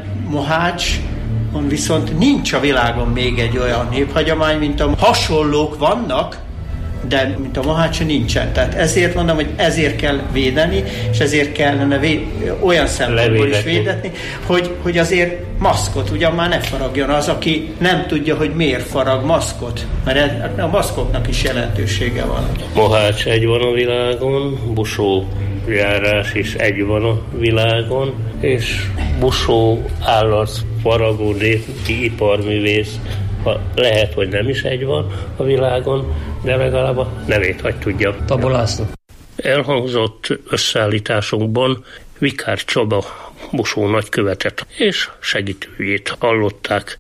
Mohácson viszont nincs a világon még egy olyan néphagyomány, mint a hasonlók vannak, de mint a Mohácson nincsen. Tehát ezért mondom, hogy ezért kell védeni, és ezért kellene véd, olyan szempontból is védetni, hogy, hogy azért maszkot, ugyan már ne faragjon az, aki nem tudja, hogy miért farag maszkot, mert a maszkoknak is jelentősége van. Mohács egy van a világon, busó járás is egy van a világon, és busó állarc faragó népi iparművész, ha lehet, hogy nem is egy van a világon, de legalább a nevét hagy tudja. Tabó László. Elhangzott összeállításunkban Vikár Csaba busó nagykövetet és segítőjét hallották.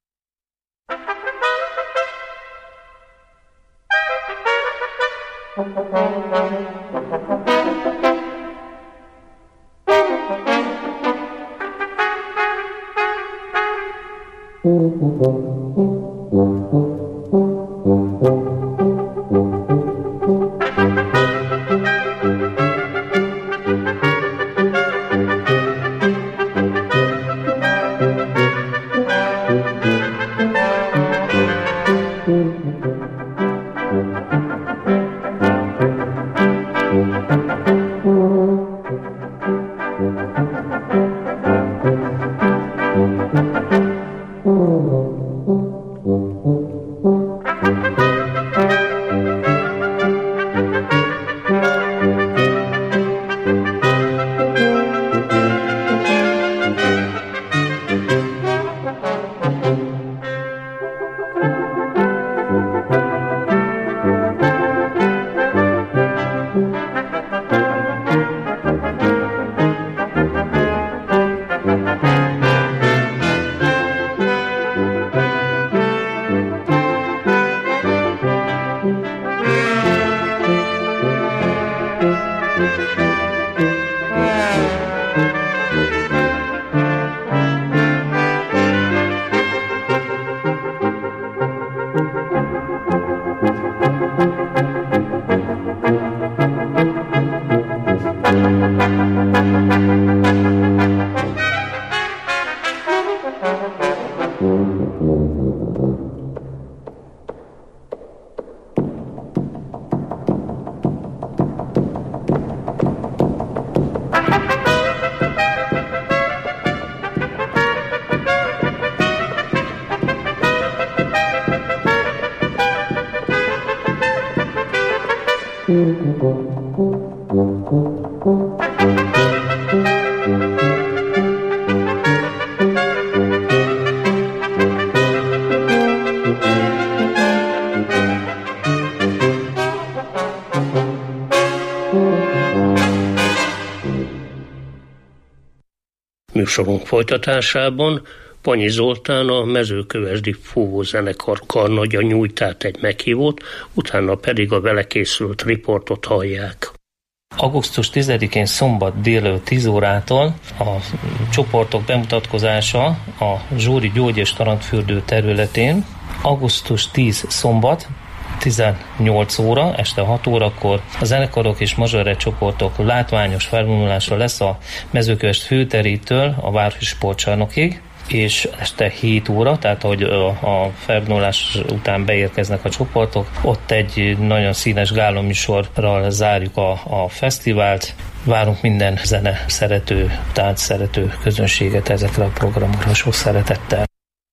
Műsorunk folytatásában Panyi Zoltán, a Mezőkövesdi Fúvózenekar karnagya nyújt át egy meghívót, utána pedig a vele készült riportot hallják. augusztus tizedikén szombat délelőtt tíz órától a csoportok bemutatkozása a Zsóri Gyógy és Tarantfürdő területén. augusztus tíz szombat tizennyolc óra, este hat órakor a zenekarok és mazsore csoportok látványos felvonulása lesz a Mezőkövesd főterétől a Városi Sportcsarnokig, és este hét óra, tehát ahogy a felvonulás után beérkeznek a csoportok, ott egy nagyon színes gálaműsorral zárjuk a, a fesztivált. Várunk minden zene szerető, tánc szerető közönséget ezekre a programokra sok szeretettel.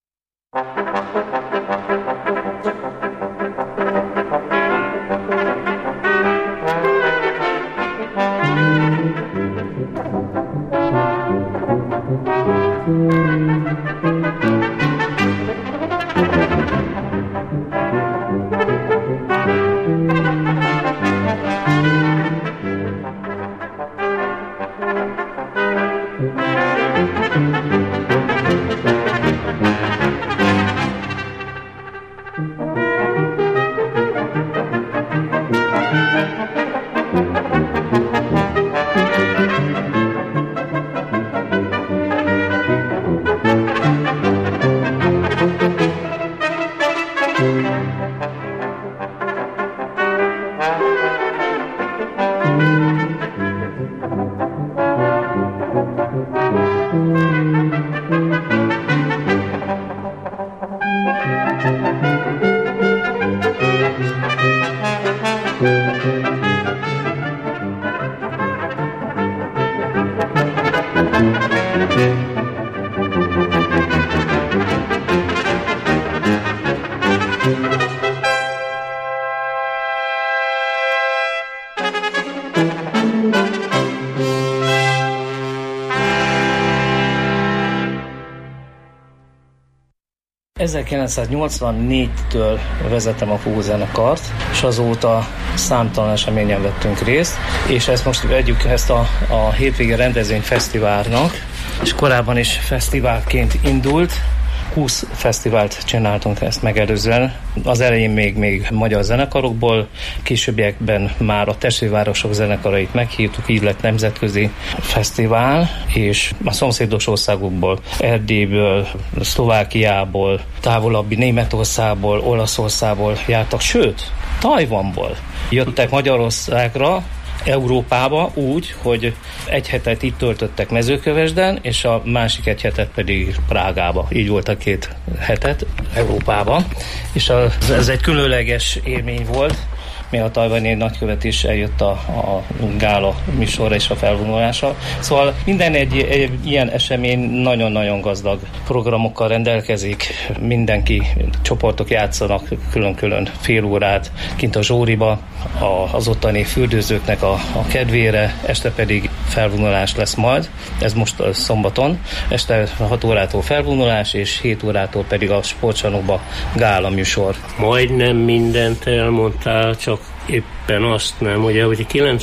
ezerkilencszáznyolcvannégytől vezetem a fúvózenekart, és azóta számtalan eseményen vettünk részt, és ezt most vegyük ezt a, a hétvégi rendezvény fesztiválnak, és korábban is fesztiválként indult, húsz fesztivált csináltunk ezt megelőzően. Az elején még, még magyar zenekarokból, későbbiekben már a testvérvárosok zenekarait meghívtuk, így lett nemzetközi fesztivál, és a szomszédos országokból, Erdélyből, Szlovákiából, távolabbi Németországból, Olaszországból jártak, sőt, Tajvanból jöttek Magyarországra, Európába úgy, hogy egy hetet itt töltöttek Mezőkövesden, és a másik egy hetet pedig Prágába. Így volt a két hetet Európába. És az, ez egy különleges élmény volt, még a tajvani nagykövet is eljött a, a gála műsorra és a felvonulásra. Szóval minden egy, egy ilyen esemény nagyon-nagyon gazdag programokkal rendelkezik. Mindenki, csoportok játszanak külön-külön fél órát kint a Zsóriba, a, az ottani fürdőzőknek a, a kedvére, este pedig felvonulás lesz majd. Ez most szombaton. Este hat órától felvonulás, és hét órától pedig a sportcsarnokba gála műsor. Majdnem mindent elmondtál, csak éppen azt nem, ugye, hogy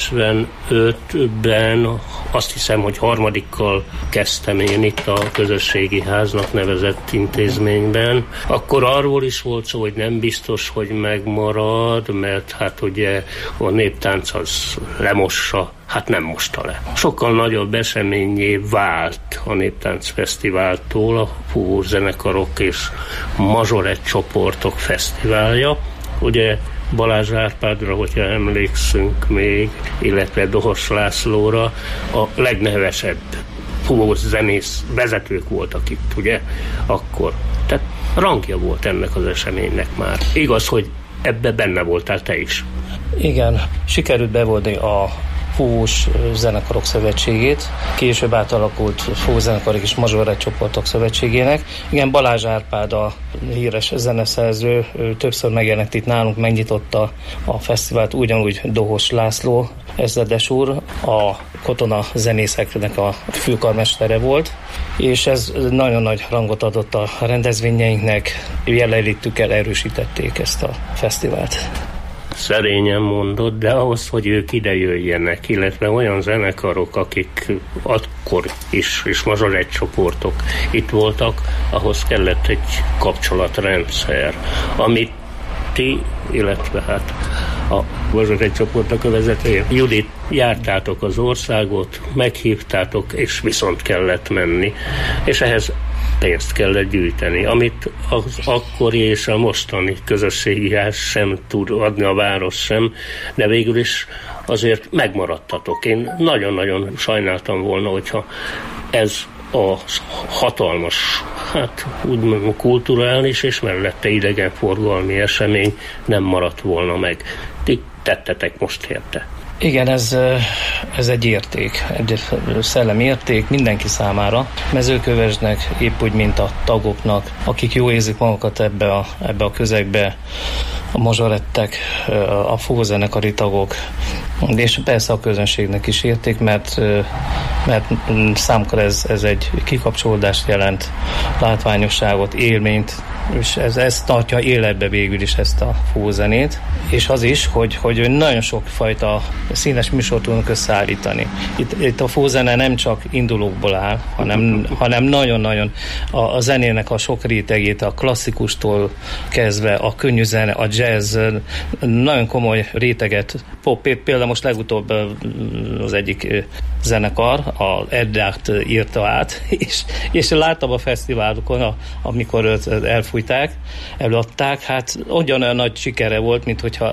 kilencvenötben azt hiszem, hogy harmadikkal kezdtem én itt a közösségi háznak nevezett intézményben. Akkor arról is volt szó, hogy nem biztos, hogy megmarad, mert hát ugye a néptánc az lemossa, hát nem mosta le. Sokkal nagyobb eseményé vált a Néptánc Fesztiváltól a fúvózenekarok és mazsorett csoportok fesztiválja. Ugye Balázs Árpádra, hogyha emlékszünk még, illetve Dohos Lászlóra, a legnevesebb fúvózenész vezetők voltak itt, ugye, akkor. Tehát rangja volt ennek az eseménynek már. Igaz, hogy ebbe benne voltál te is. Igen, sikerült bevonni a Fúvós Zenekarok Szövetségét, később átalakult fúvózenekarok és mazsorett csoportok szövetségének. Igen, Balázs Árpád, a híres zeneszerző, többször megjelent itt nálunk, megnyitotta a fesztivált, ugyanúgy Dohos László ezredes úr, a Kotona zenészeknek a főkarmestere volt, és ez nagyon nagy rangot adott a rendezvényeinknek, jelenlétükkel erősítették ezt a fesztivált. Szerényen mondott, de ahhoz, hogy ők ide jöjjenek, illetve olyan zenekarok, akik akkor is, és mazsorett csoportok itt voltak, ahhoz kellett egy kapcsolatrendszer, amit ti, illetve hát a mazsorett csoportok a vezetője, Judit, jártátok az országot, meghívtátok, és viszont kellett menni, és ehhez pénzt kellett gyűjteni, amit az akkori és a mostani közösségi ház sem tud adni, a város sem, de végül is azért megmaradtatok. Én nagyon-nagyon sajnáltam volna, hogyha ez a hatalmas, hát úgymond kulturális és mellette idegenforgalmi esemény nem maradt volna meg. Ti tettetek most érte. Igen, ez, ez egy érték, egy szellemi érték mindenki számára. Mezőkövesdnek, épp úgy, mint a tagoknak, akik jól érzik magukat ebbe a, ebbe a közegbe, a mazsorettek, a fúvózenekari tagok, és persze a közönségnek is érték, mert, mert számukra ez, ez egy kikapcsolódást jelent, látványosságot, élményt, és ez, ez tartja életbe végül is ezt a fúvózenét, és az is, hogy, hogy nagyon sokfajta színes műsort tudunk összeállítani. Itt, itt a fúvózene nem csak indulókból áll, hanem, hanem nagyon-nagyon a, a zenének a sok rétegét, a klasszikustól kezdve, a könnyű zene, a jazz, nagyon komoly réteget, pop, például most legutóbb az egyik zenekar, a Erdát írta át, és, és láttam a fesztiválokon, a, amikor őt elfújták, előadták, hát ugyanolyan nagy sikere volt, mint hogyha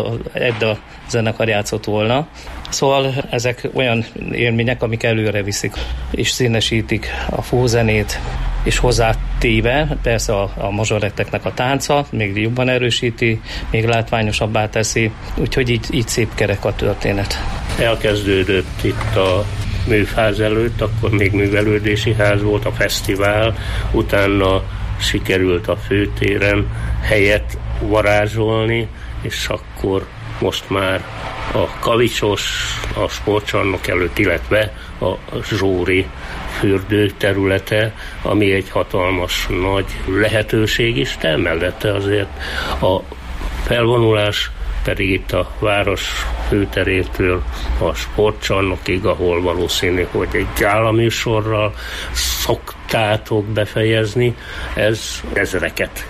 Edda zenekar játszott volna. Szóval ezek olyan élmények, amik előre viszik, és színesítik a fúvózenét, és hozzátéve persze a, a mazsoretteknek a tánca még jobban erősíti, még látványosabbá teszi, úgyhogy így, így szép kerek a történet. Elkezdődött itt a műfáz előtt, akkor még művelődési ház volt, a fesztivál, utána sikerült a főtéren helyet varázsolni, és akkor most már a Kavicsos, a sportcsarnok előtt, illetve a Zsóri fürdő területe, ami egy hatalmas nagy lehetőség is, de mellette azért a felvonulás pedig itt a város főterétől a sportcsarnokig, ahol valószínű, hogy egy gálaműsorral szoktátok befejezni, ez ezreket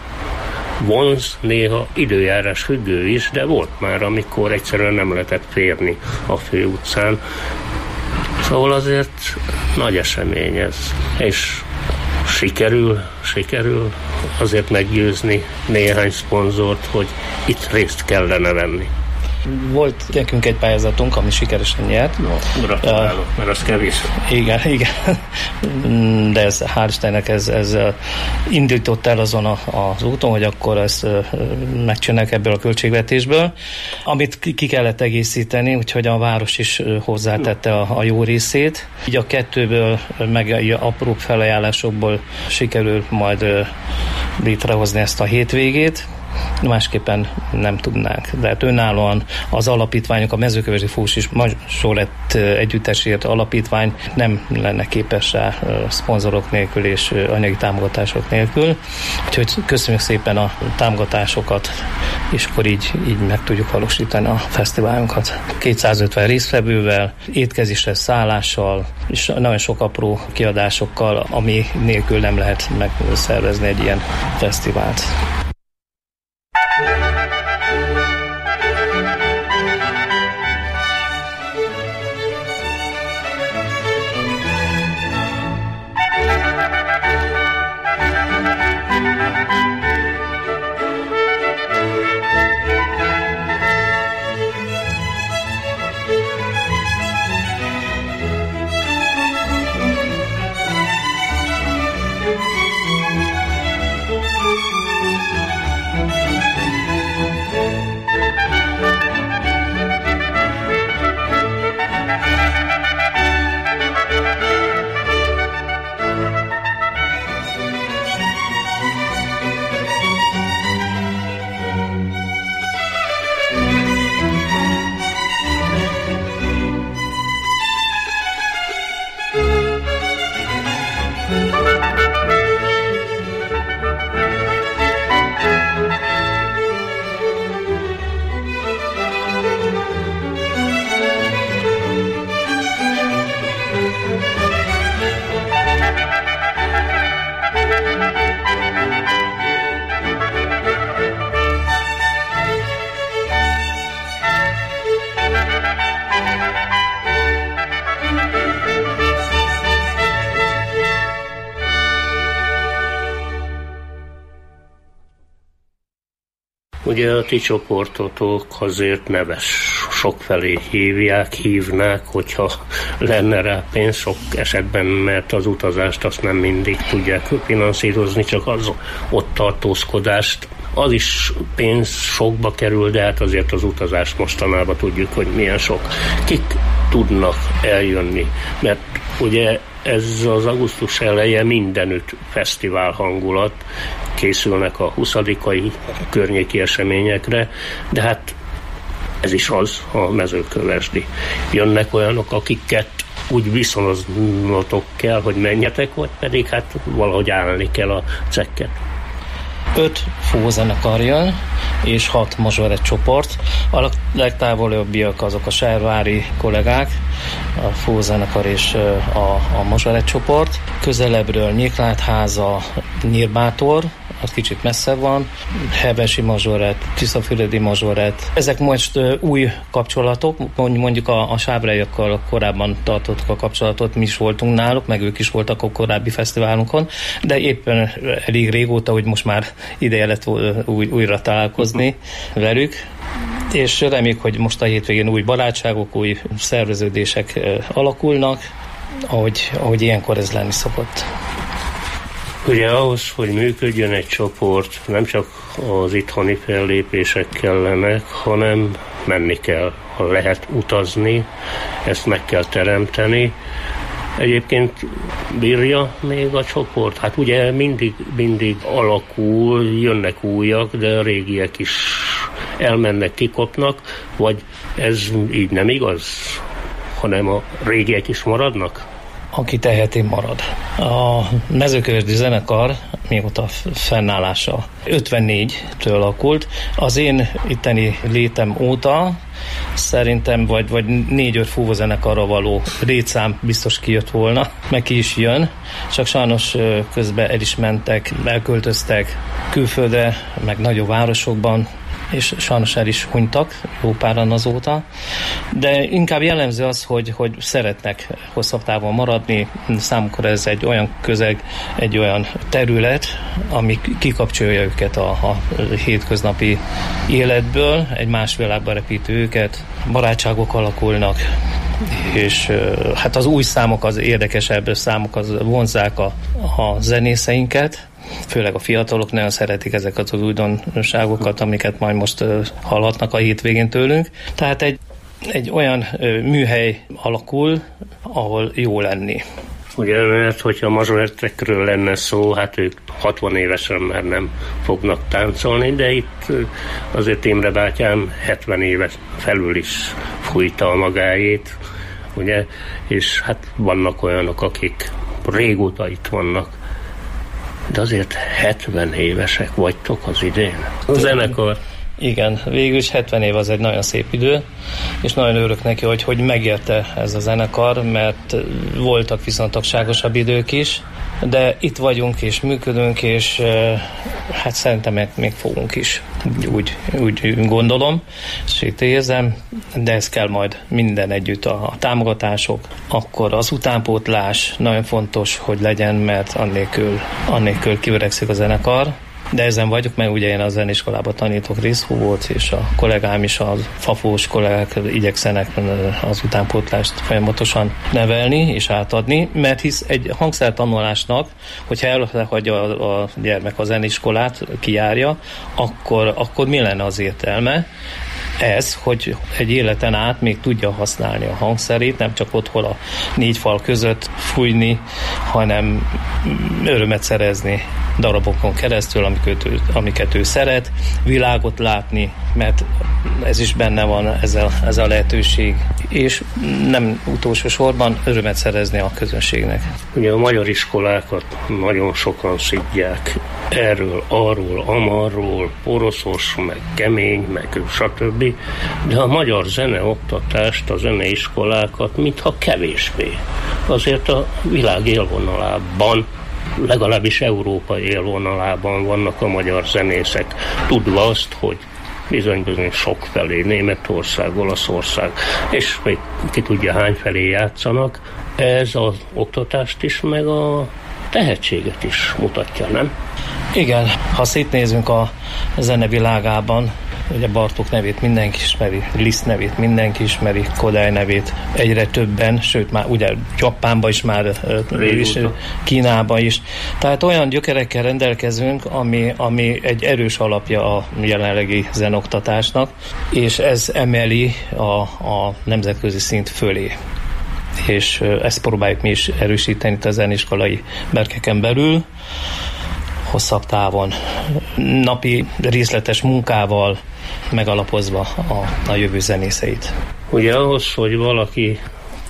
vonz, néha időjárás függő is, de volt már, amikor egyszerűen nem lehetett férni a főutcán. Szóval azért nagy esemény ez, és sikerül, sikerül azért meggyőzni néhány szponzort, hogy itt részt kellene venni. Volt nekünk egy pályázatunk, ami sikeresen nyert. No, gratulálok, uh, mert az kevés. Igen, igen. De ez, hál' Istennek ez, ez indított el azon a, az úton, hogy akkor ezt megcsinálják ebből a költségvetésből, amit ki kellett egészíteni, úgyhogy a város is hozzátette a, a jó részét. Így a kettőből, meg a apróbb felajánlásokból sikerül majd létrehozni ezt a hétvégét. Másképpen nem tudnánk. De hát önállóan az alapítványok, a Mezőkövesdi Fúvós és Mazsorett Együttesért alapítvány nem lenne képes rá szponzorok nélkül és anyagi támogatások nélkül. Úgyhogy köszönjük szépen a támogatásokat, és akkor így, így meg tudjuk valósítani a fesztiválunkat. kétszázötven résztvevővel, étkezéssel, szállással, és nagyon sok apró kiadásokkal, ami nélkül nem lehet megszervezni egy ilyen fesztivált. Ugye a ti csoportotok azért neves, sokfelé hívják, hívnák, hogyha lenne rá pénz sok esetben, mert az utazást azt nem mindig tudják finanszírozni, csak az ott tartózkodást. Az is pénz sokba kerül, de hát azért az utazást mostanában tudjuk, hogy milyen sok. Kik tudnak eljönni? Mert ugye ez az augusztus eleje mindenütt fesztivál hangulat, készülnek a huszadikai környéki eseményekre, de hát ez is az, a Mezőkövesdi. Jönnek olyanok, akiket úgy viszonoznatok kell, hogy menjetek, vagy pedig hát valahogy állni kell a cekket. Öt fúvózenekar jön, és hat mazsoret csoport. A legtávolabbiak azok a sárvári kollégák, a fúvózenekar és a, a mazsoret csoport. Közelebbről Nyéklátháza, Nyírbátor, az kicsit messze van, Hevesi mazsoret, Tiszafüredi mazsoret. Ezek most uh, új kapcsolatok, mondjuk a, a sábraiakkal korábban tartottuk a kapcsolatot, mi is voltunk náluk, meg ők is voltak a korábbi fesztiválunkon, de éppen elég régóta, hogy most már ideje lett új, újra találkozni uh-huh. velük, és reméljük, hogy most a hétvégén új barátságok, új szerveződések uh, alakulnak, ahogy, ahogy ilyenkor ez lenni szokott. Ugye ahhoz, hogy működjön egy csoport, nem csak az itthoni fellépések kellenek, hanem menni kell, ha lehet utazni, ezt meg kell teremteni. Egyébként bírja még a csoport? Hát ugye mindig, mindig alakul, jönnek újak, de a régiek is elmennek, kikopnak, vagy ez így nem igaz, hanem a régiek is maradnak? Aki teheti, marad. A Mezőkövesdi zenekar, mióta fennállása ötvennégytől alakult, az én itteni létem óta szerintem vagy, vagy négy-öt fúvózenekarra való létszám biztos kijött volna, meg ki is jön, csak sajnos közben el is mentek, elköltöztek külföldre, meg nagyobb városokban, és sajnos el is hunytak jó páran azóta, de inkább jellemző az, hogy, hogy szeretnek hosszabb távon maradni, számukra ez egy olyan közeg, egy olyan terület, ami kikapcsolja őket a, a hétköznapi életből, egy más világba repíti őket, barátságok alakulnak, és hát az új számok, az érdekesebb számok, az vonzzák a, a zenészeinket, főleg a fiatalok nagyon szeretik ezeket az újdonságokat, amiket majd most uh, hallhatnak a hétvégén tőlünk. Tehát egy, egy olyan uh, műhely alakul, ahol jó lenni. Ugye, mert hogyha mazsorettekről lenne szó, hát ők hatvan évesen már nem fognak táncolni, de itt azért Imre bátyám hetven éves felül is fújta a magáét, ugye, és hát vannak olyanok, akik régóta itt vannak, de azért hetven évesek vagytok az idén. A zenekar. Igen, végül is hetven év az egy nagyon szép idő, és nagyon örülök neki, hogy, hogy megérte ez a zenekar, mert voltak viszontagságosabb idők is, de itt vagyunk és működünk, és hát szerintem még fogunk is, úgy, úgy gondolom, és itt érzem, de ez kell majd minden együtt, a, a támogatások, akkor az utánpótlás nagyon fontos, hogy legyen, mert annélkül, annélkül kiöregszik a zenekar. De ezen vagyok, mert ugye én a zeniskolában tanítok részfúvót, és a kollégám is, a fafós kollégák igyekszenek az utánpótlást folyamatosan nevelni és átadni, mert hisz egy hangszertanulásnak, hogyha elhagyja a, a gyermek a zeniskolát, kijárja, akkor, akkor mi lenne az értelme? Ez, hogy egy életen át még tudja használni a hangszerét, nem csak otthon a négy fal között fújni, hanem örömet szerezni darabokon keresztül, amiket ő, amiket ő szeret, világot látni, mert ez is benne van, ez a, ez a lehetőség, és nem utolsó sorban örömet szerezni a közönségnek. Ugye a magyar iskolákat nagyon sokan szidják erről, arról, amarról, poroszos, meg kemény, meg stb. De a magyar zeneoktatást, a zeneiskolákat mintha kevésbé. Azért a világ élvonalában, legalábbis európai élvonalában vannak a magyar zenészek, tudva azt, hogy bizony-bizony sok felé, Németország, Olaszország, és még ki tudja hány felé játszanak. Ez az oktatást is, meg a tehetséget is mutatja, nem? Igen, ha szétnézünk a zene világában, ugye Bartók nevét mindenki ismeri, Liszt nevét mindenki ismeri, Kodály nevét egyre többen, sőt már ugye Japánban is már, is, Kínában is. Tehát olyan gyökerekkel rendelkezünk, ami, ami egy erős alapja a jelenlegi zenoktatásnak, és ez emeli a, a nemzetközi szint fölé. És ezt próbáljuk mi is erősíteni itt a zeneiskolai berkeken belül, hosszabb távon, napi részletes munkával megalapozva a, a jövő zenészeit. Ugye ahhoz, hogy valaki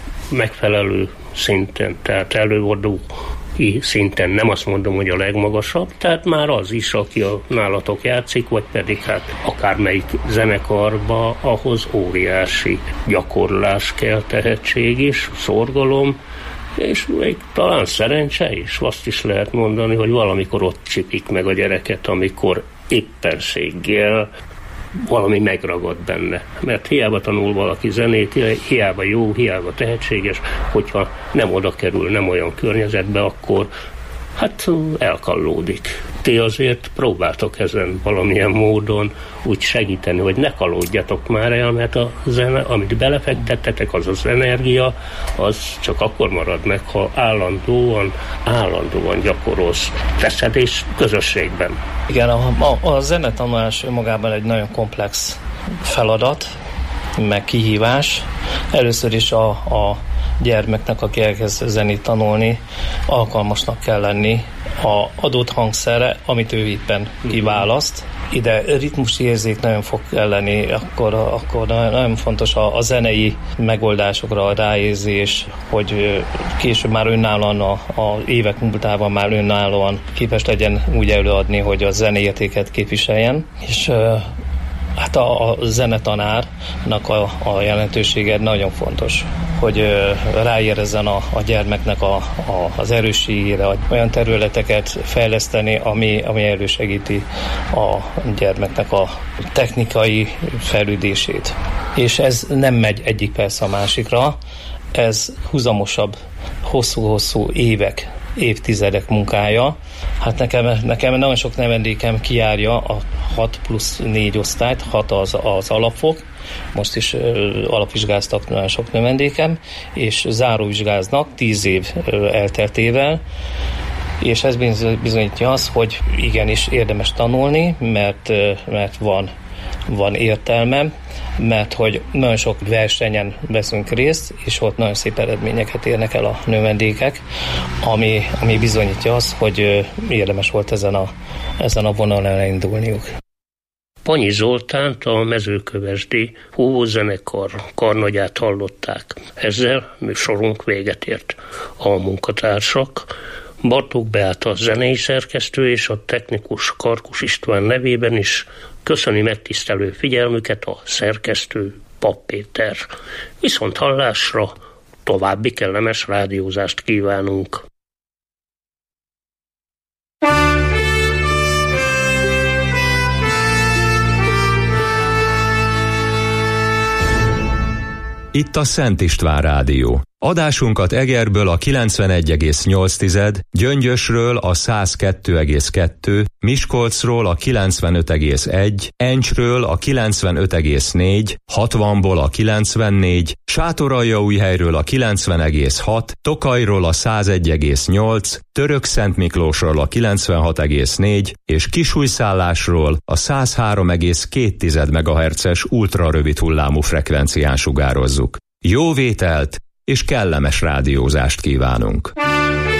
megfelelő szinten, tehát előadói szinten, nem azt mondom, hogy a legmagasabb, tehát már az is, aki a nálatok játszik, vagy pedig hát akármelyik zenekarba, ahhoz óriási gyakorlás kell, tehetség is, szorgalom, és még talán szerencse is, azt is lehet mondani, hogy valamikor ott csipik meg a gyereket, amikor éppenséggel valami megragad benne. Mert hiába tanul valaki zenét, hiába jó, hiába tehetséges, hogyha nem oda kerül, nem olyan környezetbe, akkor hát elkallódik. Ti azért próbáltok ezen valamilyen módon úgy segíteni, hogy ne kalódjatok már el, mert a zene, amit belefektettetek, az az energia, az csak akkor marad meg, ha állandóan, állandóan gyakorolsz, teszed és közösségben. Igen, a, a, a zenetanulás önmagában egy nagyon komplex feladat, meg kihívás. Először is a, a gyermeknek, aki elkezd zenét tanulni, alkalmasnak kell lenni a adott hangszerre, amit ő éppen kiválaszt. Ide ritmusi érzék nagyon fog lenni, akkor, akkor nagyon fontos a, a zenei megoldásokra a ráérzés, hogy később már önállóan, a, a évek múltában már önállóan képes legyen úgy előadni, hogy a zeneértéket képviseljen. És hát a, a zenetanárnak a, a jelentősége nagyon fontos, hogy ö, ráérezzen a, a gyermeknek a, a, az erősségére, olyan területeket fejleszteni, ami, ami elősegíti a gyermeknek a technikai fejlődését. És ez nem megy egyik perc a másikra, ez húzamosabb, hosszú-hosszú évek, évtizedek munkája. Hát nekem, nekem nagyon sok növendékem kijárja a hat plusz négy osztályt, hat az, az alapfok, most is ö, alapvizsgáztak nagyon sok növendékem, és záróvizsgáznak tíz év ö, elteltével, és ez bizonyítja azt, hogy igenis érdemes tanulni, mert, ö, mert van, van értelme, mert hogy nagyon sok versenyen veszünk részt, és ott nagyon szép eredményeket érnek el a növendékek, ami, ami bizonyítja azt, hogy érdemes volt ezen a, ezen a vonalon elindulniuk. Panyi Zoltánt, a Mezőkövesdi Húvózenekar karnagyát hallották. Ezzel műsorunk véget ért. A munkatársak Bartók Beáta zenei szerkesztő és a technikus Karkus István nevében is köszöni megtisztelő figyelmüket a szerkesztő Papp Péter. Viszont hallásra, további kellemes rádiózást kívánunk. Itt a Szent István Rádió. Adásunkat Egerből a kilencvenegy egész nyolc, Gyöngyösről a száz kettő egész kettő, Miskolcról a kilencvenöt egész egy, Encsről a kilencvenöt egész négy, hatvanból a kilencvennégy, Sátoraljaújhelyről a kilencven egész hat, Tokajról a száz egy egész nyolc, Törökszentmiklósról a kilencvenhat egész négy és Kisújszállásról a száz három egész két megahertzes ultrarövid hullámú frekvencián sugározzuk. Jó vételt és kellemes rádiózást kívánunk!